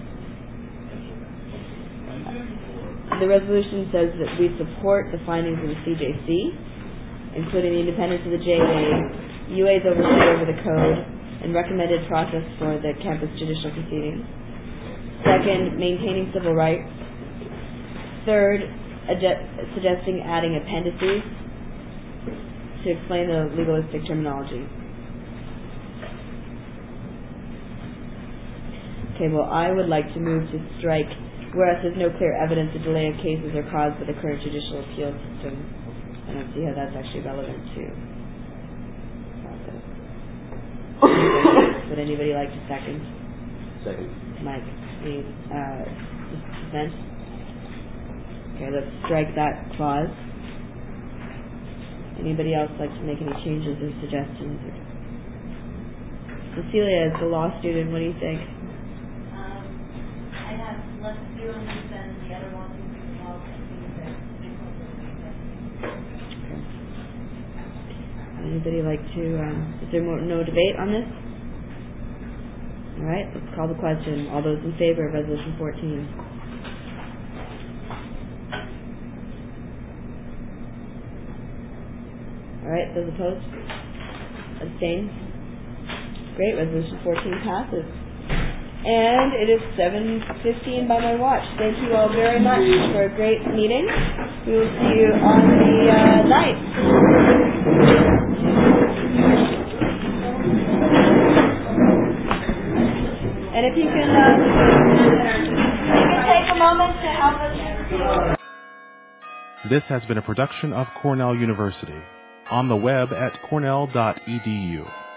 potential? The resolution says that we support the findings of the CJC, including the independence of the JA, UA's oversight over the code, and recommended process for the campus judicial proceedings. Second, maintaining civil rights. Third, suggesting adding appendices to explain the legalistic terminology. Okay, well, I would like to move to strike, whereas there's no clear evidence the delay of cases are caused by the current judicial appeal system. I don't see how that's actually relevant to process. Would anybody like to second? Second. Mike, any dissent? Okay, let's strike that clause. Anybody else like to make any changes or suggestions? Cecilia, as the law student, what do you think? I have less feelings than the other ones who involved in things that Anybody like to, is there no debate on this? All right, let's call the question. All those in favor of Resolution 14? All right, those opposed? Abstain? Great, Resolution 14 passes. And it is 7:15 by my watch. Thank you all very much for a great meeting. We will see you on the night. And if you can take a moment to help us. This has been a production of Cornell University. On the web at cornell.edu.